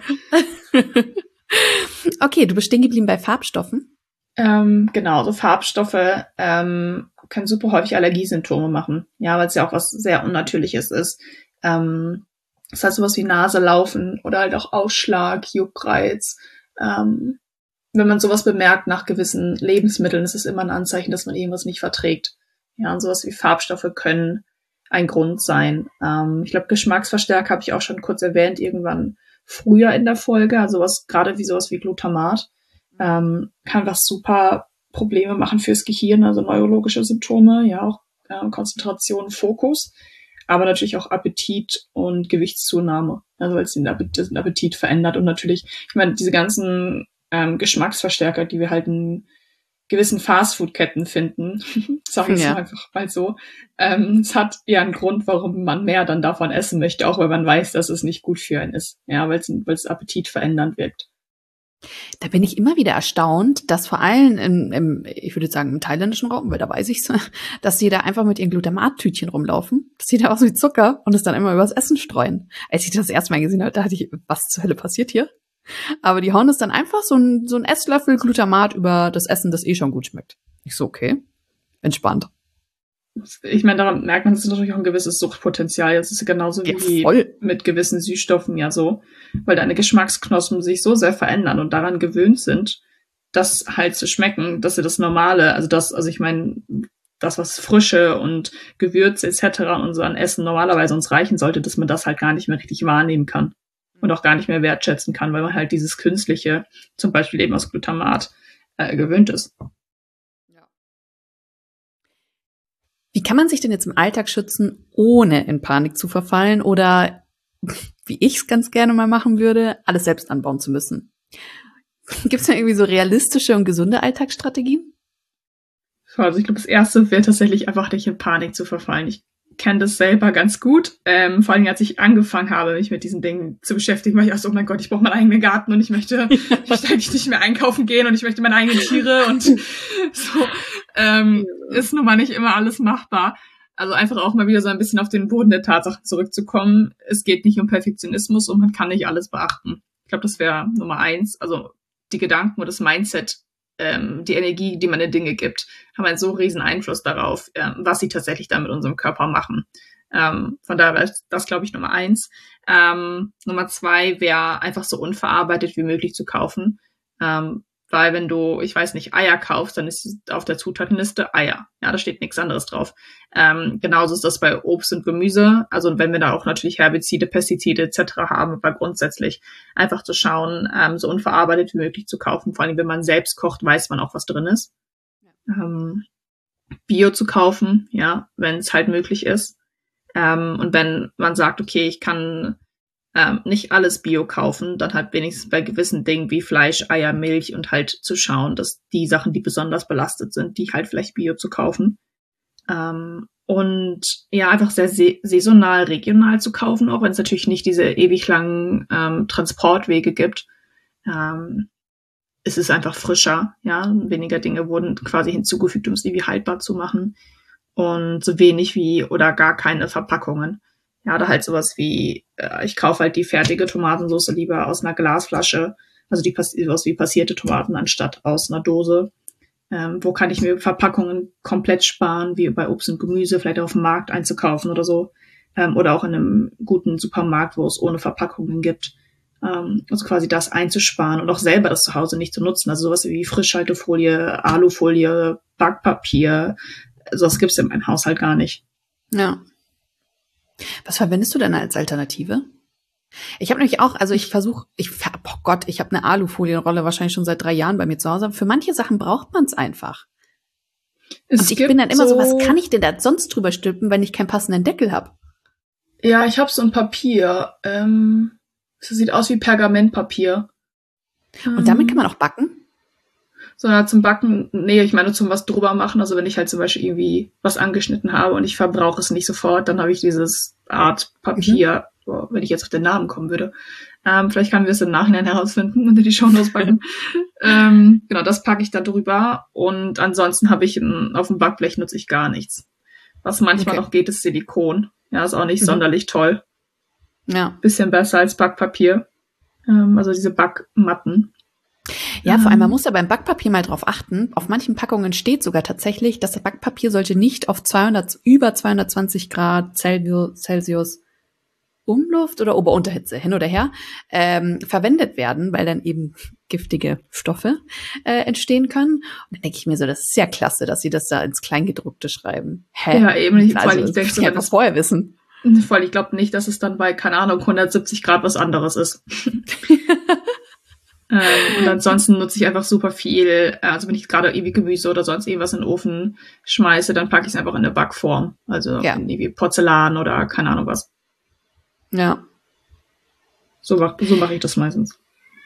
[SPEAKER 1] Okay, du bist stehen geblieben bei Farbstoffen.
[SPEAKER 2] Ähm, genau, so Farbstoffe ähm, können super häufig Allergiesymptome machen. Ja, weil es ja auch was sehr Unnatürliches ist. Ähm, das heißt sowas wie Nase laufen oder halt auch Ausschlag, Juckreiz. Ähm, wenn man sowas bemerkt nach gewissen Lebensmitteln, ist es immer ein Anzeichen, dass man irgendwas nicht verträgt. Ja, und sowas wie Farbstoffe können ein Grund sein. Ähm, ich glaube, Geschmacksverstärker habe ich auch schon kurz erwähnt, irgendwann früher in der Folge. Also was, gerade wie sowas wie Glutamat, ähm, kann was super Probleme machen fürs Gehirn, also neurologische Symptome, ja, auch äh, Konzentration, Fokus, aber natürlich auch Appetit und Gewichtszunahme, also weil es den Appetit, den Appetit verändert. Und natürlich, ich meine, diese ganzen ähm, Geschmacksverstärker, die wir halt in gewissen Fastfood-Ketten finden, sage ich ja. einfach mal so, ähm, es hat ja einen Grund, warum man mehr dann davon essen möchte, auch wenn man weiß, dass es nicht gut für einen ist, ja, weil es weil es Appetit verändernd wirkt.
[SPEAKER 1] Da bin ich immer wieder erstaunt, dass vor allem im, im ich würde sagen, im thailändischen Raum, weil da weiß ich's, dass die da einfach mit ihren Glutamat-Tütchen rumlaufen. Das sieht aus wie Zucker und es dann immer übers Essen streuen. Als ich das erste Mal gesehen habe, dachte ich, was zur Hölle passiert hier? Aber die hauen es dann einfach so ein, so ein Esslöffel Glutamat über das Essen, das eh schon gut schmeckt. Ich so, okay, entspannt.
[SPEAKER 2] Ich meine, daran merkt man, es ist natürlich auch ein gewisses Suchtpotenzial. Das ist ja genauso wie ja, mit gewissen Süßstoffen ja so, weil deine Geschmacksknospen sich so sehr verändern und daran gewöhnt sind, das halt zu schmecken, dass sie das Normale, also das, also ich meine, das, was Frische und Gewürze et cetera und so an Essen normalerweise uns reichen sollte, dass man das halt gar nicht mehr richtig wahrnehmen kann und auch gar nicht mehr wertschätzen kann, weil man halt dieses Künstliche, zum Beispiel eben aus Glutamat, äh, gewöhnt ist.
[SPEAKER 1] Wie kann man sich denn jetzt im Alltag schützen, ohne in Panik zu verfallen oder, wie ich es ganz gerne mal machen würde, alles selbst anbauen zu müssen? Gibt es da irgendwie so realistische und gesunde Alltagsstrategien?
[SPEAKER 2] Also ich glaube, das Erste wäre tatsächlich einfach nicht in Panik zu verfallen. Ich kenne das selber ganz gut. Ähm, vor allem, als ich angefangen habe, mich mit diesen Dingen zu beschäftigen, war ich auch so, oh mein Gott, ich brauche meinen eigenen Garten und ich möchte, ich möchte eigentlich nicht mehr einkaufen gehen und ich möchte meine eigenen Tiere und so. Ähm, ist nun mal nicht immer alles machbar. Also einfach auch mal wieder so ein bisschen auf den Boden der Tatsachen zurückzukommen. Es geht nicht um Perfektionismus und man kann nicht alles beachten. Ich glaube, das wäre Nummer eins. Also die Gedanken und das Mindset, ähm, die Energie, die man in Dinge gibt, haben einen so riesen Einfluss darauf, ähm, was sie tatsächlich dann mit unserem Körper machen. Ähm, von daher wäre das, glaube ich, Nummer eins. Ähm, Nummer zwei wäre einfach so unverarbeitet wie möglich zu kaufen. Ähm, weil wenn du, ich weiß nicht, Eier kaufst, dann ist auf der Zutatenliste Eier. Ja, da steht nichts anderes drauf. Ähm, genauso ist das bei Obst und Gemüse. Also wenn wir da auch natürlich Herbizide, Pestizide et cetera haben, aber grundsätzlich einfach zu schauen, ähm, so unverarbeitet wie möglich zu kaufen. Vor allem, wenn man selbst kocht, weiß man auch, was drin ist. Ja. Ähm, Bio zu kaufen, ja, wenn es halt möglich ist. Ähm, und wenn man sagt, okay, ich kann Ähm, nicht alles Bio kaufen, dann halt wenigstens bei gewissen Dingen wie Fleisch, Eier, Milch und halt zu schauen, dass die Sachen, die besonders belastet sind, die halt vielleicht Bio zu kaufen. Ähm, und ja, einfach sehr se- saisonal, regional zu kaufen, auch wenn es natürlich nicht diese ewig langen ähm, Transportwege gibt. Ähm, es ist einfach frischer, ja, weniger Dinge wurden quasi hinzugefügt, um es irgendwie haltbar zu machen. Und so wenig wie oder gar keine Verpackungen. Ja, oder halt sowas wie, äh, ich kaufe halt die fertige Tomatensauce lieber aus einer Glasflasche, also die sowas wie passierte Tomaten anstatt aus einer Dose. Ähm, wo kann ich mir Verpackungen komplett sparen, wie bei Obst und Gemüse, vielleicht auf dem Markt einzukaufen oder so. Ähm, oder auch in einem guten Supermarkt, wo es ohne Verpackungen gibt. Ähm, also quasi das einzusparen und auch selber das zu Hause nicht zu nutzen. Also sowas wie Frischhaltefolie, Alufolie, Backpapier, sowas gibt's in meinem Haushalt gar nicht.
[SPEAKER 1] Ja. Was verwendest du denn als Alternative? Ich habe nämlich auch, also ich versuche, ich, oh Gott, ich habe eine Alufolienrolle wahrscheinlich schon seit drei Jahren bei mir zu Hause. Für manche Sachen braucht man es einfach. Es Und ich bin dann immer so, so, was kann ich denn da sonst drüber stülpen, wenn ich keinen passenden Deckel habe?
[SPEAKER 2] Ja, ich habe so ein Papier. Ähm, das sieht aus wie Pergamentpapier.
[SPEAKER 1] Und damit kann man auch backen?
[SPEAKER 2] Sondern zum Backen, nee, ich meine zum was drüber machen. Also wenn ich halt zum Beispiel irgendwie was angeschnitten habe und ich verbrauche es nicht sofort, dann habe ich dieses Art Papier, mhm. oh, wenn ich jetzt auf den Namen kommen würde. Ähm, vielleicht können wir es im Nachhinein herausfinden und in die Shownotes packen. ähm, genau, das packe ich da drüber. Und ansonsten habe ich ein, auf dem Backblech nutze ich gar nichts. Was manchmal okay. noch geht, ist Silikon. Ja, ist auch nicht mhm. sonderlich toll.
[SPEAKER 1] Ja.
[SPEAKER 2] Bisschen besser als Backpapier. Ähm, also diese Backmatten.
[SPEAKER 1] Ja, vor allem, man muss ja beim Backpapier mal drauf achten. Auf manchen Packungen steht sogar tatsächlich, dass das Backpapier sollte nicht auf zweihundert, über zweihundertzwanzig Grad Celsius Umluft oder Ober-Unterhitze, hin oder her, ähm, verwendet werden, weil dann eben giftige Stoffe äh, entstehen können. Und dann denke ich mir so, das ist ja klasse, dass sie das da ins Kleingedruckte schreiben.
[SPEAKER 2] Hä? Ja, eben. Ich, also, ich denke,
[SPEAKER 1] das so, einfach vorher wissen.
[SPEAKER 2] Voll, ich glaube nicht, dass es dann bei, keine Ahnung, hundertsiebzig Grad was anderes ist. ähm, und ansonsten nutze ich einfach super viel, also wenn ich gerade irgendwie Gemüse oder sonst irgendwas in den Ofen schmeiße, dann packe ich es einfach in eine Backform. Also ja. in irgendwie Porzellan oder keine Ahnung was.
[SPEAKER 1] Ja.
[SPEAKER 2] So, so mache ich das meistens.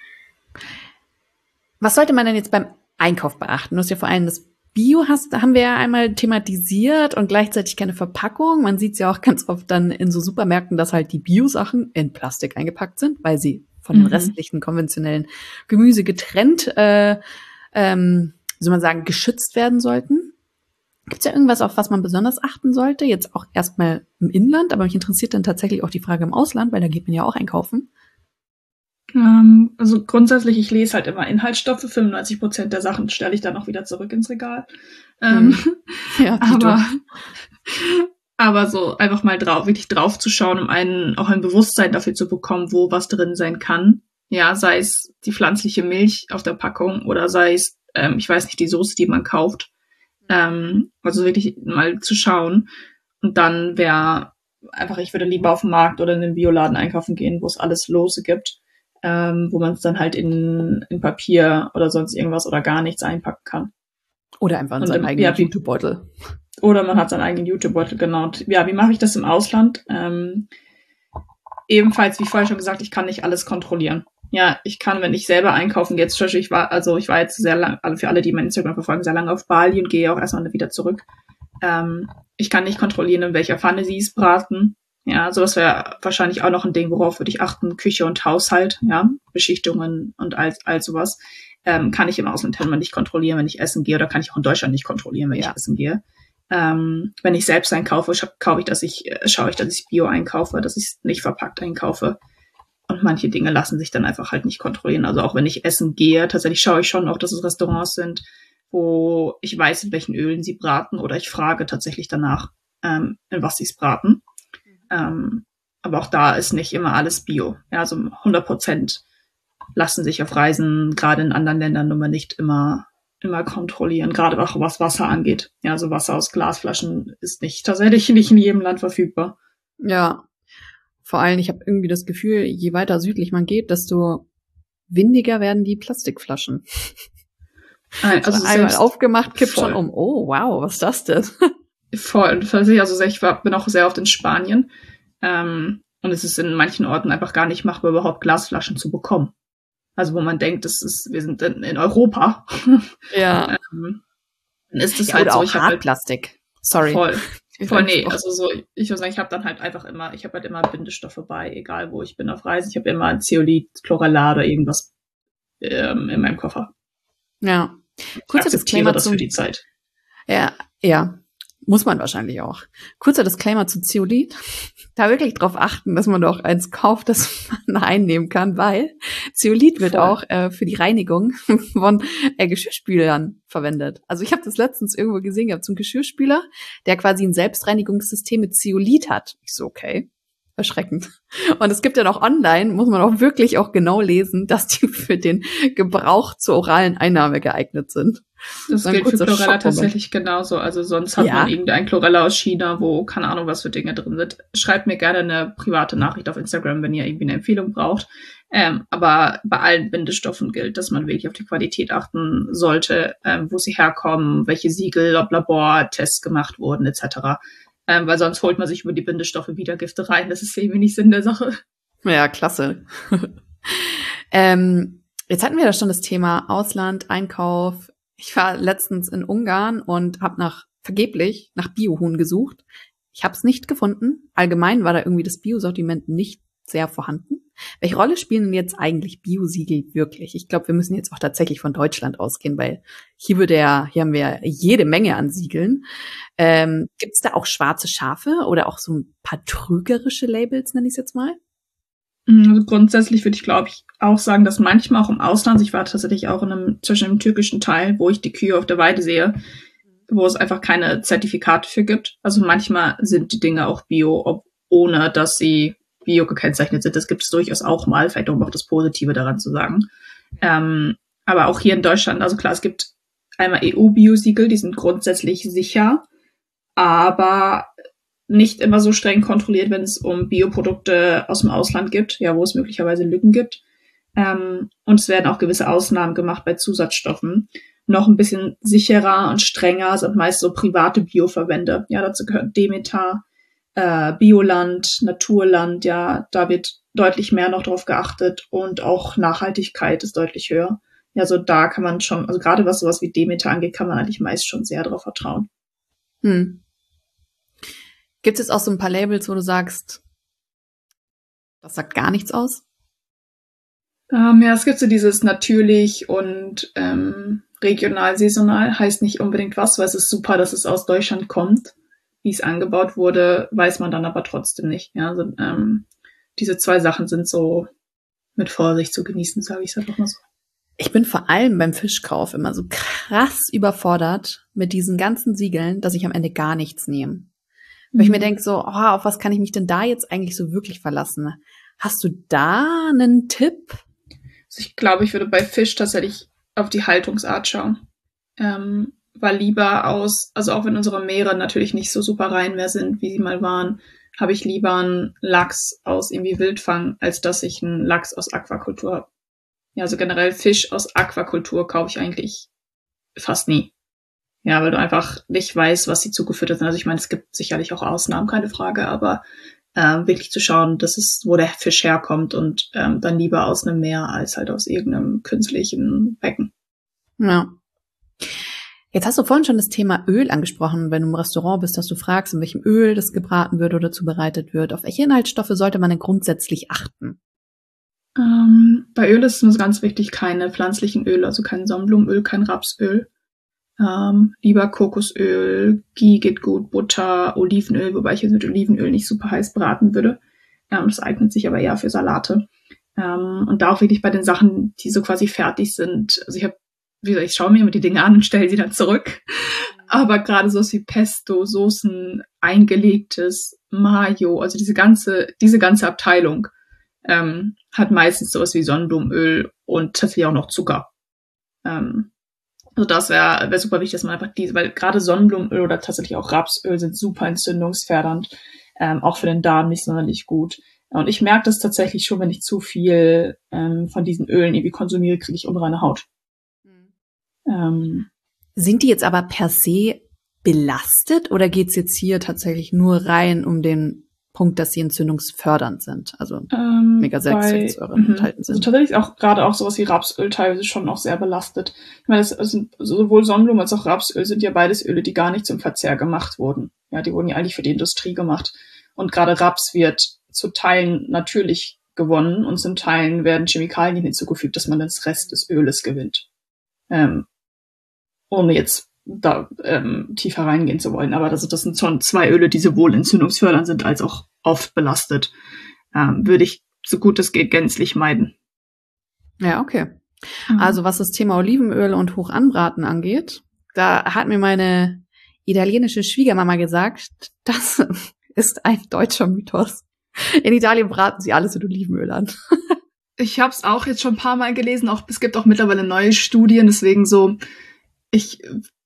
[SPEAKER 1] Was sollte man denn jetzt beim Einkauf beachten? Du hast ja vor allem das Bio, hast, haben wir ja einmal thematisiert und gleichzeitig keine Verpackung. Man sieht es ja auch ganz oft dann in so Supermärkten, dass halt die Bio-Sachen in Plastik eingepackt sind, weil sie von mhm. den restlichen konventionellen Gemüse getrennt, äh, ähm, wie soll man sagen, geschützt werden sollten. Gibt es ja irgendwas, auf was man besonders achten sollte? Jetzt auch erstmal im Inland, aber mich interessiert dann tatsächlich auch die Frage im Ausland, weil da geht man ja auch einkaufen.
[SPEAKER 2] Ähm, also grundsätzlich, ich lese halt immer Inhaltsstoffe. fünfundneunzig Prozent der Sachen stelle ich dann auch wieder zurück ins Regal. Ähm, hm. Ja, aber, aber so einfach mal drauf, wirklich drauf zu schauen, um einen auch ein Bewusstsein dafür zu bekommen, wo was drin sein kann. Ja, sei es die pflanzliche Milch auf der Packung oder sei es, ähm, ich weiß nicht, die Soße, die man kauft. Ähm, also wirklich mal zu schauen. Und dann wäre einfach, ich würde lieber auf den Markt oder in den Bioladen einkaufen gehen, wo es alles lose gibt, ähm, wo man es dann halt in, in Papier oder sonst irgendwas oder gar nichts einpacken kann.
[SPEAKER 1] Oder einfach in seinen eigenen
[SPEAKER 2] ja,
[SPEAKER 1] Jutebeutel.
[SPEAKER 2] Oder man hat seinen eigenen Jutebeutel, genau. Und ja, wie mache ich das im Ausland? Ähm, ebenfalls, wie vorher schon gesagt, ich kann nicht alles kontrollieren. Ja, ich kann, wenn ich selber einkaufen gehe, jetzt zum Beispiel, ich war, also ich war jetzt sehr lang, also für alle, die mein Instagram verfolgen, sehr lange auf Bali und gehe auch erstmal wieder zurück. Ähm, ich kann nicht kontrollieren, in welcher Pfanne sie es braten. Ja, sowas wäre wahrscheinlich auch noch ein Ding, worauf würde ich achten. Küche und Haushalt, ja, Beschichtungen und all, all sowas. Ähm, kann ich im Ausland immer nicht kontrollieren, wenn ich essen gehe, oder kann ich auch in Deutschland nicht kontrollieren, wenn ja. ich essen gehe. Ähm, wenn ich selbst einkaufe, scha- kaufe ich, dass ich, äh, schaue ich, dass ich Bio einkaufe, dass ich es nicht verpackt einkaufe. Und manche Dinge lassen sich dann einfach halt nicht kontrollieren. Also auch wenn ich essen gehe, tatsächlich schaue ich schon auch, dass es Restaurants sind, wo ich weiß, in welchen Ölen sie braten, oder ich frage tatsächlich danach, ähm, in was sie es braten. Mhm. Ähm, aber auch da ist nicht immer alles Bio. Ja, also hundert Prozent lassen sich auf Reisen, gerade in anderen Ländern, nun mal nicht immer immer kontrollieren, gerade auch was Wasser angeht. Ja, also Wasser aus Glasflaschen ist nicht tatsächlich nicht in jedem Land verfügbar.
[SPEAKER 1] Ja. Vor allem, ich habe irgendwie das Gefühl, je weiter südlich man geht, desto windiger werden die Plastikflaschen. Also, also einmal aufgemacht, kippt voll. Schon um. Oh, wow, was ist das denn?
[SPEAKER 2] Voll. Also ich war, bin auch sehr oft in Spanien. Ähm, und es ist in manchen Orten einfach gar nicht machbar, überhaupt Glasflaschen zu bekommen. Also wo man denkt, das ist, wir sind in, in Europa.
[SPEAKER 1] Ja.
[SPEAKER 2] ähm, dann ist es
[SPEAKER 1] ja,
[SPEAKER 2] halt
[SPEAKER 1] oder
[SPEAKER 2] so,
[SPEAKER 1] auch
[SPEAKER 2] ich habe halt
[SPEAKER 1] Hartplastik. Sorry.
[SPEAKER 2] Voll. Voll, nee, also so, ich würde sagen, ich habe dann halt einfach immer, ich habe halt immer Bindestoffe bei, egal wo ich bin auf Reisen. Ich habe immer ein Zeolit, Chlorella oder irgendwas ähm, in meinem Koffer.
[SPEAKER 1] Ja.
[SPEAKER 2] Kurzer Disclaimer das für die Zeit.
[SPEAKER 1] Ja, ja. Muss man wahrscheinlich auch. Kurzer Disclaimer zu Zeolit. Da wirklich drauf achten, dass man doch eins kauft, das man einnehmen kann, weil Zeolit wird Voll. auch äh, für die Reinigung von äh, Geschirrspülern verwendet. Also ich habe das letztens irgendwo gesehen gehabt, zum Geschirrspüler, der quasi ein Selbstreinigungssystem mit Zeolit hat. Ich so, okay, erschreckend. Und es gibt ja noch online, muss man auch wirklich auch genau lesen, dass die für den Gebrauch zur oralen Einnahme geeignet sind.
[SPEAKER 2] Das gilt für Chlorella tatsächlich genauso. Also sonst hat ja. man irgendein Chlorella aus China, wo keine Ahnung, was für Dinge drin sind. Schreibt mir gerne eine private Nachricht auf Instagram, wenn ihr irgendwie eine Empfehlung braucht. Ähm, aber bei allen Bindestoffen gilt, dass man wirklich auf die Qualität achten sollte, ähm, wo sie herkommen, welche Siegel, ob Labortests gemacht wurden, et cetera. Ähm, weil sonst holt man sich über die Bindestoffe wieder Gifte rein. Das ist irgendwie nicht Sinn der Sache.
[SPEAKER 1] Ja, klasse. ähm, jetzt hatten wir da schon das Thema Ausland, Einkauf. Ich war letztens in Ungarn und habe nach vergeblich nach Biohuhn gesucht. Ich habe es nicht gefunden. Allgemein war da irgendwie das Biosortiment nicht sehr vorhanden. Welche Rolle spielen denn jetzt eigentlich Biosiegel wirklich? Ich glaube, wir müssen jetzt auch tatsächlich von Deutschland ausgehen, weil hier würde ja, hier haben wir jede Menge an Siegeln. Ähm, Gibt es da auch schwarze Schafe oder auch so ein paar trügerische Labels, nenne ich es jetzt mal?
[SPEAKER 2] Also grundsätzlich würde ich, glaube ich, auch sagen, dass manchmal auch im Ausland, ich war tatsächlich auch in einem, zwischen einem türkischen Teil, wo ich die Kühe auf der Weide sehe, wo es einfach keine Zertifikate für gibt. Also manchmal sind die Dinge auch bio, ob, ohne dass sie bio gekennzeichnet sind. Das gibt es durchaus auch mal, vielleicht um auch das Positive daran zu sagen. Ähm, aber auch hier in Deutschland, also klar, es gibt einmal E U-Biosiegel, die sind grundsätzlich sicher, aber nicht immer so streng kontrolliert, wenn es um Bioprodukte aus dem Ausland gibt, ja, wo es möglicherweise Lücken gibt. Ähm, und es werden auch gewisse Ausnahmen gemacht bei Zusatzstoffen. Noch ein bisschen sicherer und strenger sind meist so private Bioverbände. Ja, dazu gehört Demeter, äh, Bioland, Naturland, ja, da wird deutlich mehr noch drauf geachtet und auch Nachhaltigkeit ist deutlich höher. Ja, so da kann man schon, also gerade was sowas wie Demeter angeht, kann man eigentlich meist schon sehr drauf vertrauen.
[SPEAKER 1] Hm. Gibt es jetzt auch so ein paar Labels, wo du sagst, das sagt gar nichts aus?
[SPEAKER 2] Ähm, ja, es gibt so dieses natürlich und ähm, regional, saisonal, heißt nicht unbedingt was, weil es ist super, dass es aus Deutschland kommt. Wie es angebaut wurde, weiß man dann aber trotzdem nicht. Ja, also, ähm, diese zwei Sachen sind so mit Vorsicht zu genießen, sage ich es einfach mal so.
[SPEAKER 1] Ich bin vor allem beim Fischkauf immer so krass überfordert mit diesen ganzen Siegeln, dass ich am Ende gar nichts nehme. Weil ich mir denke so, oh, auf was kann ich mich denn da jetzt eigentlich so wirklich verlassen? Hast du da einen Tipp?
[SPEAKER 2] Also ich glaube, ich würde bei Fisch tatsächlich auf die Haltungsart schauen. Ähm, weil lieber aus, also auch wenn unsere Meere natürlich nicht so super rein mehr sind, wie sie mal waren, habe ich lieber einen Lachs aus irgendwie Wildfang, als dass ich einen Lachs aus Aquakultur habe. Ja, also generell Fisch aus Aquakultur kaufe ich eigentlich fast nie. Ja, weil du einfach nicht weißt, was sie zugefüttert sind. Also ich meine, es gibt sicherlich auch Ausnahmen, keine Frage, aber ähm, wirklich zu schauen, das ist, wo der Fisch herkommt und ähm, dann lieber aus einem Meer als halt aus irgendeinem künstlichen Becken.
[SPEAKER 1] Ja. Jetzt hast du vorhin schon das Thema Öl angesprochen, wenn du im Restaurant bist, dass du fragst, in welchem Öl das gebraten wird oder zubereitet wird. Auf welche Inhaltsstoffe sollte man denn grundsätzlich achten?
[SPEAKER 2] Ähm, bei Öl ist es nur ganz wichtig, keine pflanzlichen Öle, also kein Sonnenblumenöl, kein Rapsöl. Ähm, lieber Kokosöl, Ghee geht gut, Butter, Olivenöl, wobei ich jetzt mit Olivenöl nicht super heiß braten würde. Ähm, das eignet sich aber eher für Salate. Ähm, und da auch wirklich bei den Sachen, die so quasi fertig sind. Also ich habe, wie gesagt, ich schaue mir immer die Dinge an und stelle sie dann zurück. Aber gerade sowas wie Pesto, Soßen, eingelegtes, Mayo, also diese ganze, diese ganze Abteilung ähm, hat meistens sowas wie Sonnenblumenöl und tatsächlich auch noch Zucker. Ähm, Also das wäre wär super wichtig, dass man einfach diese, weil gerade Sonnenblumenöl oder tatsächlich auch Rapsöl sind super entzündungsfördernd, ähm, auch für den Darm nicht sonderlich gut. Und ich merke das tatsächlich schon, wenn ich zu viel ähm, von diesen Ölen irgendwie konsumiere, kriege ich unreine Haut. Mhm. Ähm,
[SPEAKER 1] Sind die jetzt aber per se belastet oder geht's jetzt hier tatsächlich nur rein um den Punkt, dass sie entzündungsfördernd sind, also
[SPEAKER 2] ähm,
[SPEAKER 1] Omega sechs Fettsäuren enthalten sind?
[SPEAKER 2] Also tatsächlich auch gerade auch sowas wie Rapsöl teilweise schon noch sehr belastet. Ich meine, das sind sowohl Sonnenblumen als auch Rapsöl sind ja beides Öle, die gar nicht zum Verzehr gemacht wurden. Ja, die wurden ja eigentlich für die Industrie gemacht. Und gerade Raps wird zu Teilen natürlich gewonnen und zum Teilen werden Chemikalien hinzugefügt, dass man den Rest des Öles gewinnt. Ähm, ohne jetzt da ähm, tiefer reingehen zu wollen. Aber das, das sind schon zwei Öle, die sowohl entzündungsfördernd sind als auch oft belastet. Ähm, würde ich so gut es geht gänzlich meiden.
[SPEAKER 1] Ja, okay. Mhm. Also was das Thema Olivenöl und Hochanbraten angeht, da hat mir meine italienische Schwiegermama gesagt, das ist ein deutscher Mythos. In Italien braten sie alles mit Olivenöl an.
[SPEAKER 2] Ich habe es auch jetzt schon ein paar Mal gelesen. Auch es gibt auch mittlerweile neue Studien, deswegen so, ich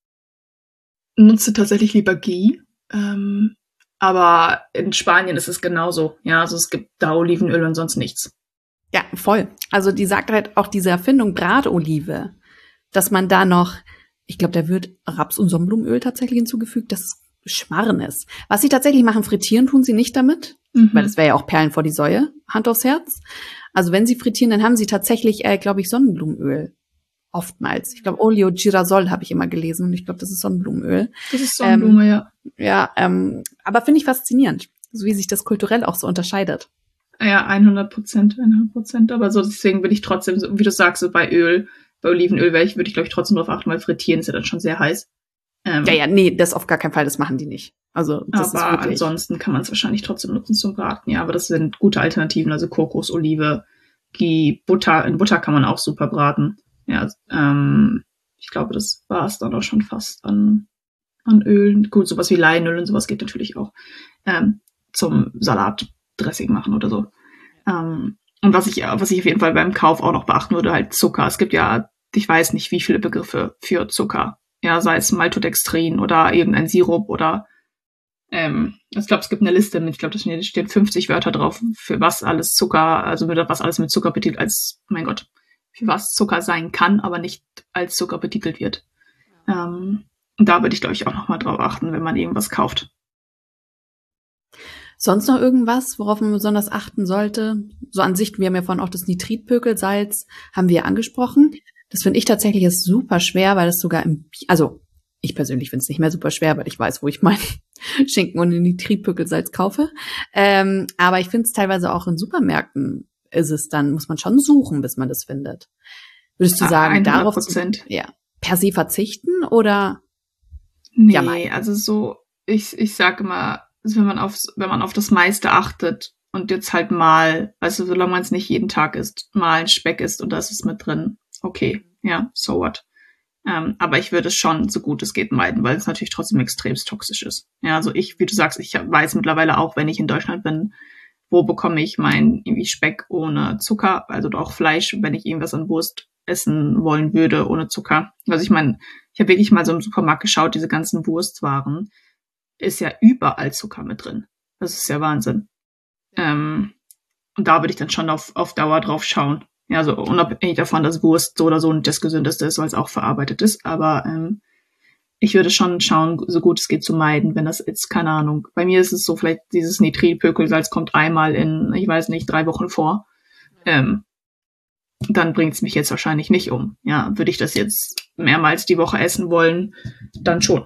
[SPEAKER 2] nutze tatsächlich lieber Ghee. Ähm, aber in Spanien ist es genauso. Ja, also es gibt da Olivenöl und sonst nichts.
[SPEAKER 1] Ja, voll. Also die sagt halt auch diese Erfindung Bratolive, dass man da noch, ich glaube, da wird Raps- und Sonnenblumenöl tatsächlich hinzugefügt, dass es Schmarren ist. Was sie tatsächlich machen, frittieren tun sie nicht damit, mhm. weil das wäre ja auch Perlen vor die Säue, Hand aufs Herz. Also wenn sie frittieren, dann haben sie tatsächlich, äh, glaube ich, Sonnenblumenöl. Oftmals. Ich glaube, Olio Girasol habe ich immer gelesen und ich glaube, das ist Sonnenblumenöl.
[SPEAKER 2] Das ist Sonnenblume, ähm, ja.
[SPEAKER 1] Ja, ähm, aber finde ich faszinierend, so wie sich das kulturell auch so unterscheidet.
[SPEAKER 2] Ja, hundert Prozent, hundert Prozent. Aber so deswegen bin ich trotzdem, so, wie du sagst, so bei Öl, bei Olivenöl wäre ich, würde ich glaube ich trotzdem drauf achten, weil frittieren ist ja dann schon sehr heiß.
[SPEAKER 1] Ähm, ja, ja, nee, das auf gar keinen Fall, das machen die nicht. Also das
[SPEAKER 2] aber
[SPEAKER 1] ist wirklich,
[SPEAKER 2] ansonsten kann man es wahrscheinlich trotzdem nutzen zum Braten. Ja, aber das sind gute Alternativen, also Kokos, Olive, die Butter, in Butter kann man auch super braten. Ja, ähm, ich glaube, das war es dann auch schon fast an, an Ölen. Gut, sowas wie Leinöl und sowas geht natürlich auch ähm, zum Salatdressing machen oder so. Ähm, und was ich, was ich auf jeden Fall beim Kauf auch noch beachten würde, halt Zucker. Es gibt ja, ich weiß nicht, wie viele Begriffe für Zucker. Ja, sei es Maltodextrin oder irgendein Sirup oder ähm, ich glaube, es gibt eine Liste mit, ich glaube, da stehen fünfzig Wörter drauf, für was alles Zucker, also was alles mit Zucker betitelt als, mein Gott, für was Zucker sein kann, aber nicht als Zucker betitelt wird. Ähm, und da würde ich, glaube ich, auch nochmal drauf achten, wenn man irgendwas kauft.
[SPEAKER 1] Sonst noch irgendwas, worauf man besonders achten sollte? So an sich, wir haben ja vorhin auch das Nitritpökelsalz, haben wir angesprochen. Das finde ich tatsächlich ist super schwer, weil das sogar im, also ich persönlich finde es nicht mehr super schwer, weil ich weiß, wo ich meinen Schinken und Nitritpökelsalz kaufe. Ähm, aber ich finde es teilweise auch in Supermärkten ist es dann, muss man schon suchen, bis man das findet. Würdest du sagen, darauf ja, per se verzichten oder?
[SPEAKER 2] Nee, ja, also so, ich, ich sage immer, also wenn man auf, wenn man auf das meiste achtet und jetzt halt mal, also solange man es nicht jeden Tag isst, mal ein Speck isst und da ist es mit drin, okay, ja, so what. Ähm, aber ich würde es schon so gut es geht meiden, weil es natürlich trotzdem extremst toxisch ist. Ja, also ich, wie du sagst, ich weiß mittlerweile auch, wenn ich in Deutschland bin, wo bekomme ich mein irgendwie Speck ohne Zucker, also auch Fleisch, wenn ich irgendwas an Wurst essen wollen würde ohne Zucker. Also ich meine, ich habe wirklich mal so im Supermarkt geschaut, diese ganzen Wurstwaren, ist ja überall Zucker mit drin. Das ist ja Wahnsinn. Ähm, und da würde ich dann schon auf, auf Dauer drauf schauen. Ja, also unabhängig davon, dass Wurst so oder so nicht das Gesündeste ist, weil es auch verarbeitet ist. Aber ähm, ich würde schon schauen, so gut es geht zu meiden, wenn das jetzt, keine Ahnung. Bei mir ist es so, vielleicht dieses Nitritpökelsalz kommt einmal in, ich weiß nicht, drei Wochen vor. Ähm, dann bringt es mich jetzt wahrscheinlich nicht um. Ja, würde ich das jetzt mehrmals die Woche essen wollen, dann schon.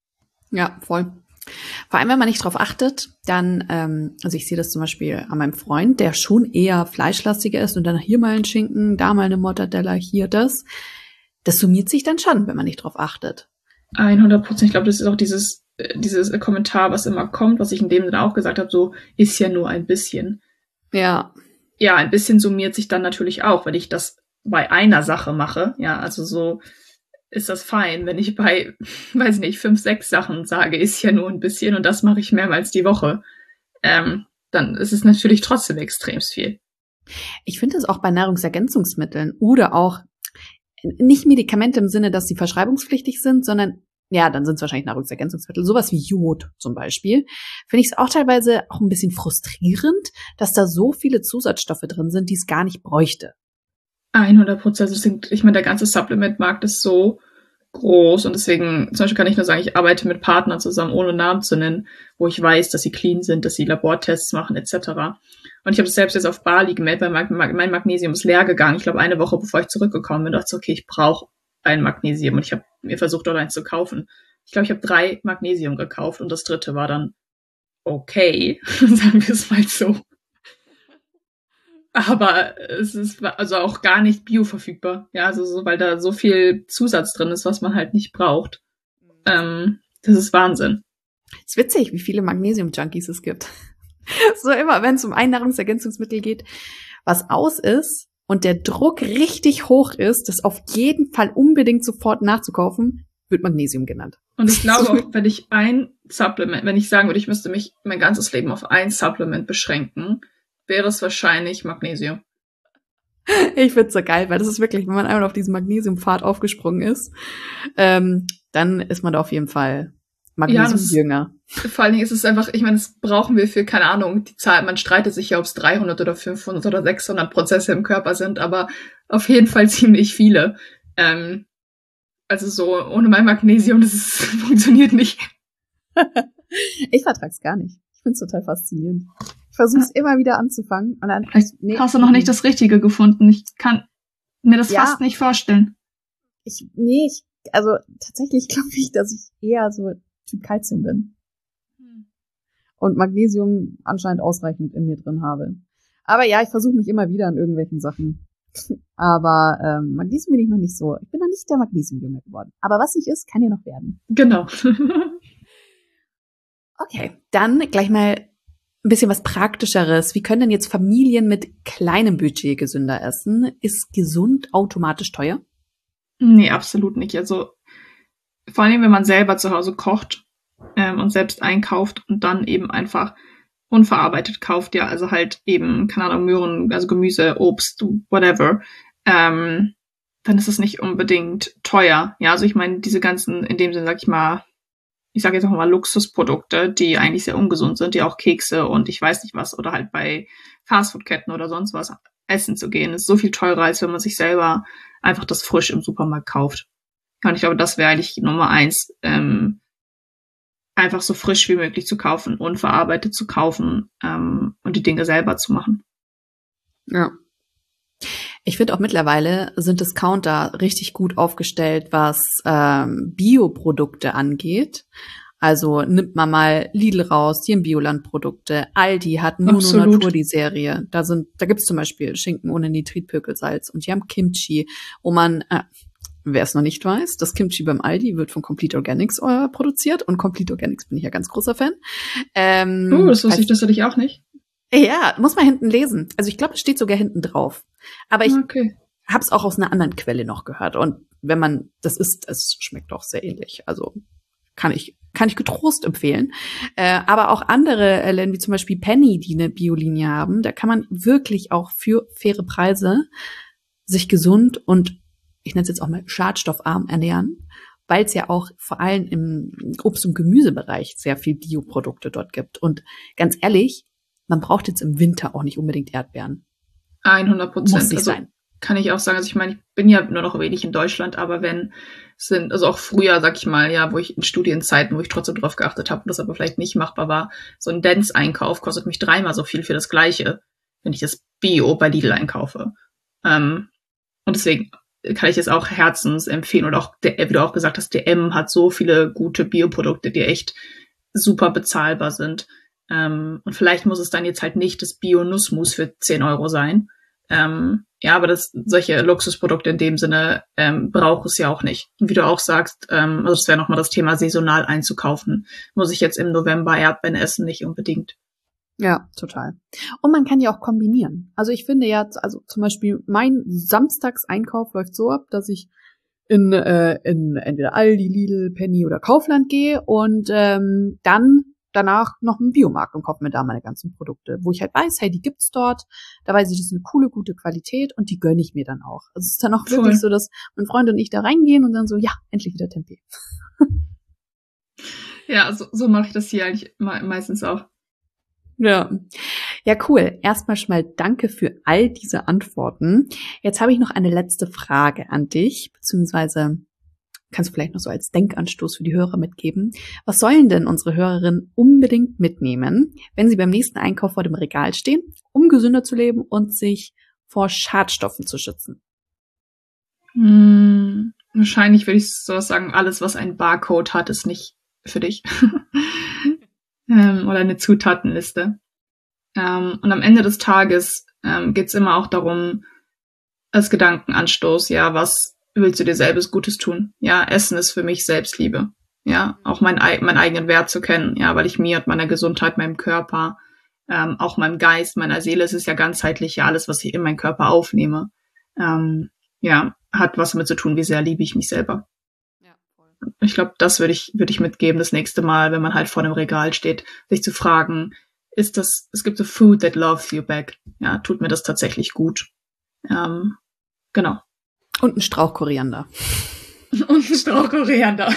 [SPEAKER 1] Ja, voll. Vor allem, wenn man nicht drauf achtet, dann, ähm, also ich sehe das zum Beispiel an meinem Freund, der schon eher fleischlastiger ist und dann hier mal ein Schinken, da mal eine Mortadella, hier das. Das summiert sich dann schon, wenn man nicht drauf achtet.
[SPEAKER 2] hundert Prozent. Ich glaube, das ist auch dieses, dieses Kommentar, was immer kommt, was ich in dem Sinne auch gesagt habe, so ist ja nur ein bisschen.
[SPEAKER 1] Ja.
[SPEAKER 2] Ja, ein bisschen summiert sich dann natürlich auch, wenn ich das bei einer Sache mache. Ja, also so ist das fein. Wenn ich bei, weiß nicht, fünf, sechs Sachen sage, ist ja nur ein bisschen und das mache ich mehrmals die Woche, ähm, dann ist es natürlich trotzdem extremst viel.
[SPEAKER 1] Ich finde es auch bei Nahrungsergänzungsmitteln oder auch nicht Medikamente im Sinne, dass sie verschreibungspflichtig sind, sondern ja, dann sind es wahrscheinlich Nahrungsergänzungsmittel, sowas wie Jod zum Beispiel, finde ich es auch teilweise auch ein bisschen frustrierend, dass da so viele Zusatzstoffe drin sind, die es gar nicht bräuchte.
[SPEAKER 2] hundert Prozent. Ich meine, der ganze Supplement-Markt ist so groß und deswegen, zum Beispiel kann ich nur sagen, ich arbeite mit Partnern zusammen, ohne Namen zu nennen, wo ich weiß, dass sie clean sind, dass sie Labortests machen et cetera. Und ich habe es selbst jetzt auf Bali gemeldet, weil mein Magnesium ist leer gegangen. Ich glaube, eine Woche bevor ich zurückgekommen bin, dachte ich, okay, ich brauche ein Magnesium und ich habe mir versucht, dort eins zu kaufen. Ich glaube, ich habe drei Magnesium gekauft und das dritte war dann okay, sagen wir es mal so. Aber es ist also auch gar nicht bioverfügbar. Ja, also so, weil da so viel Zusatz drin ist, was man halt nicht braucht. Ähm, das ist Wahnsinn.
[SPEAKER 1] Es ist witzig, wie viele Magnesium-Junkies es gibt. So immer, wenn es um ein Nahrungsergänzungsmittel geht, was aus ist und der Druck richtig hoch ist, das auf jeden Fall unbedingt sofort nachzukaufen, wird Magnesium genannt.
[SPEAKER 2] Und ich glaube auch, wenn ich ein Supplement, wenn ich sagen würde, ich müsste mich mein ganzes Leben auf ein Supplement beschränken, wäre es wahrscheinlich Magnesium.
[SPEAKER 1] Ich find's so geil, weil das ist wirklich, wenn man einmal auf diesen Magnesiumpfad aufgesprungen ist, ähm, dann ist man da auf jeden Fall Magnesiumjünger.
[SPEAKER 2] Ja, vor allen Dingen ist es einfach, ich meine, das brauchen wir für, keine Ahnung, die Zahl, man streitet sich ja, ob es dreihundert oder fünfhundert oder sechshundert Prozesse im Körper sind, aber auf jeden Fall ziemlich viele. Ähm, also so, ohne mein Magnesium, das ist, funktioniert nicht.
[SPEAKER 1] Ich vertrag's gar nicht. Ich find's total faszinierend. Ich versuch's ja. immer wieder anzufangen. Und dann,
[SPEAKER 2] nee, hast du noch nicht das Richtige gefunden? Ich kann mir das ja. fast nicht vorstellen.
[SPEAKER 1] Ich, nee, ich, also tatsächlich glaube ich, dass ich eher so Typ Calcium bin. Hm. Und Magnesium anscheinend ausreichend in mir drin habe. Aber ja, ich versuche mich immer wieder an irgendwelchen Sachen. Aber ähm, Magnesium bin ich noch nicht so. Ich bin noch nicht der Magnesiumjunge geworden. Aber was nicht ist, kann ja noch werden.
[SPEAKER 2] Genau.
[SPEAKER 1] Okay, dann gleich mal ein bisschen was Praktischeres. Wie können denn jetzt Familien mit kleinem Budget gesünder essen? Ist gesund automatisch teuer?
[SPEAKER 2] Nee, absolut nicht. Also vor allem, wenn man selber zu Hause kocht ähm, und selbst einkauft und dann eben einfach unverarbeitet kauft, ja, also halt eben, keine Ahnung, Möhren, also Gemüse, Obst, whatever, ähm, dann ist es nicht unbedingt teuer. Ja, also ich meine, diese ganzen, in dem Sinne, sag ich mal, ich sage jetzt auch mal Luxusprodukte, die eigentlich sehr ungesund sind, die auch Kekse und ich weiß nicht was, oder halt bei Fastfood-Ketten oder sonst was essen zu gehen, ist so viel teurer, als wenn man sich selber einfach das frisch im Supermarkt kauft. Und ich glaube, das wäre eigentlich Nummer eins, ähm, einfach so frisch wie möglich zu kaufen, unverarbeitet zu kaufen ähm, und die Dinge selber zu machen.
[SPEAKER 1] Ja. Ich finde auch mittlerweile sind Discounter richtig gut aufgestellt, was ähm, Bioprodukte angeht. Also nimmt man mal Lidl raus, die haben Biolandprodukte. Aldi hat Nuno Natur, die Serie. Da sind, da gibt's zum Beispiel Schinken ohne Nitritpökelsalz und die haben Kimchi, wo man, äh, wer es noch nicht weiß, das Kimchi beim Aldi wird von Complete Organics äh, produziert und Complete Organics bin ich ja ganz großer Fan.
[SPEAKER 2] Ähm, oh, das wusste ich, das hatte ich auch nicht.
[SPEAKER 1] Ja, muss man hinten lesen. Also ich glaube, es steht sogar hinten drauf. Aber ich okay. habe es auch aus einer anderen Quelle noch gehört. Und wenn man das isst, es schmeckt auch sehr ähnlich. Also kann ich kann ich getrost empfehlen. Äh, aber auch andere äh, Läden, wie zum Beispiel Penny, die eine Biolinie haben, da kann man wirklich auch für faire Preise sich gesund und, ich nenne es jetzt auch mal schadstoffarm ernähren, weil es ja auch vor allem im Obst- und Gemüsebereich sehr viel Bioprodukte dort gibt. Und ganz ehrlich, man braucht jetzt im Winter auch nicht unbedingt Erdbeeren.
[SPEAKER 2] hundert Prozent.
[SPEAKER 1] Muss nicht
[SPEAKER 2] also,
[SPEAKER 1] sein.
[SPEAKER 2] Kann ich auch sagen. Also ich meine, ich bin ja nur noch wenig in Deutschland, aber wenn sind, also auch früher, sag ich mal, ja, wo ich in Studienzeiten, wo ich trotzdem drauf geachtet habe und das aber vielleicht nicht machbar war, so ein Dance-Einkauf kostet mich dreimal so viel für das Gleiche, wenn ich das Bio bei Lidl einkaufe. Ähm, und deswegen kann ich es auch herzens empfehlen. Und auch, der, wie du auch gesagt hast, D M hat so viele gute Bioprodukte, die echt super bezahlbar sind. Ähm, und vielleicht muss es dann jetzt halt nicht das Bio-Nussmus für zehn Euro sein. Ähm, ja, aber das, solche Luxusprodukte in dem Sinne ähm, braucht es ja auch nicht. Und wie du auch sagst, ähm, also das wäre nochmal das Thema, saisonal einzukaufen. Muss ich jetzt im November Erdbeeren essen? Nicht unbedingt.
[SPEAKER 1] Ja, total. Und man kann ja auch kombinieren. Also ich finde ja, also zum Beispiel mein Samstagseinkauf läuft so ab, dass ich in, äh, in entweder Aldi, Lidl, Penny oder Kaufland gehe und ähm, dann danach noch einen Biomarkt und kaufe mir da meine ganzen Produkte, wo ich halt weiß, hey, die gibt's dort, da weiß ich, das ist eine coole, gute Qualität und die gönne ich mir dann auch. Also es ist dann auch Voll. Wirklich so, dass mein Freund und ich da reingehen und dann so, ja, endlich wieder Tempeh.
[SPEAKER 2] Ja, so, so mache ich das hier eigentlich meistens auch.
[SPEAKER 1] Ja. Ja, cool. Erstmal schon mal danke für all diese Antworten. Jetzt habe ich noch eine letzte Frage an dich, beziehungsweise kannst du vielleicht noch so als Denkanstoß für die Hörer mitgeben. Was sollen denn unsere Hörerinnen unbedingt mitnehmen, wenn sie beim nächsten Einkauf vor dem Regal stehen, um gesünder zu leben und sich vor Schadstoffen zu schützen?
[SPEAKER 2] Hm, wahrscheinlich würde ich sowas sagen, alles, was einen Barcode hat, ist nicht für dich. ähm, oder eine Zutatenliste. Ähm, und am Ende des Tages ähm, geht es immer auch darum, als Gedankenanstoß, ja, was willst du dir selbst Gutes tun? Ja, Essen ist für mich Selbstliebe. Ja, auch mein, meinen eigenen Wert zu kennen. Ja, weil ich mir und meiner Gesundheit, meinem Körper, ähm, auch meinem Geist, meiner Seele, es ist ja ganzheitlich ja alles, was ich in meinen Körper aufnehme, ähm, ja, hat was damit zu tun, wie sehr liebe ich mich selber. Ja, voll. Ich glaube, das würde ich, würde ich mitgeben das nächste Mal, wenn man halt vor einem Regal steht, sich zu fragen, ist das, es gibt so Food that loves you back. Ja, tut mir das tatsächlich gut? Ähm, genau.
[SPEAKER 1] Und ein Strauch Koriander.
[SPEAKER 2] Und ein Strauch Koriander.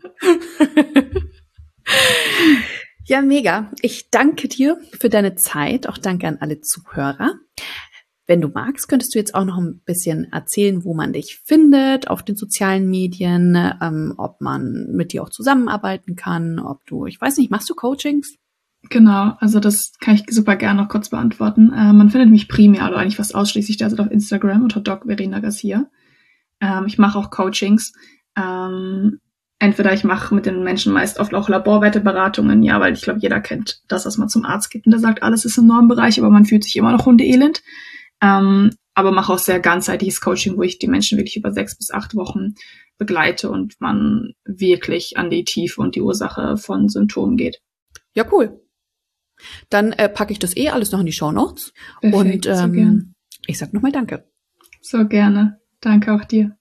[SPEAKER 1] Ja, mega. Ich danke dir für deine Zeit. Auch danke an alle Zuhörer. Wenn du magst, könntest du jetzt auch noch ein bisschen erzählen, wo man dich findet auf den sozialen Medien, ähm, ob man mit dir auch zusammenarbeiten kann, ob du, ich weiß nicht, machst du Coachings?
[SPEAKER 2] Genau, also das kann ich super gerne noch kurz beantworten. Äh, man findet mich primär oder eigentlich fast ausschließlich derzeit auf Instagram unter Doc Verena Garcia. Ähm, ich mache auch Coachings. Ähm, entweder ich mache mit den Menschen meist oft auch Laborwerteberatungen, ja, weil ich glaube, jeder kennt das, dass man zum Arzt geht und der sagt, alles ist im Normbereich, aber man fühlt sich immer noch hundeelend. Ähm, aber mache auch sehr ganzheitliches Coaching, wo ich die Menschen wirklich über sechs bis acht Wochen begleite und man wirklich an die Tiefe und die Ursache von Symptomen geht.
[SPEAKER 1] Ja, cool. Dann äh, packe ich das eh alles noch in die Shownotes.
[SPEAKER 2] Perfekt,
[SPEAKER 1] Und ähm,
[SPEAKER 2] so gern.
[SPEAKER 1] ich sag nochmal Danke.
[SPEAKER 2] So gerne. Danke auch dir.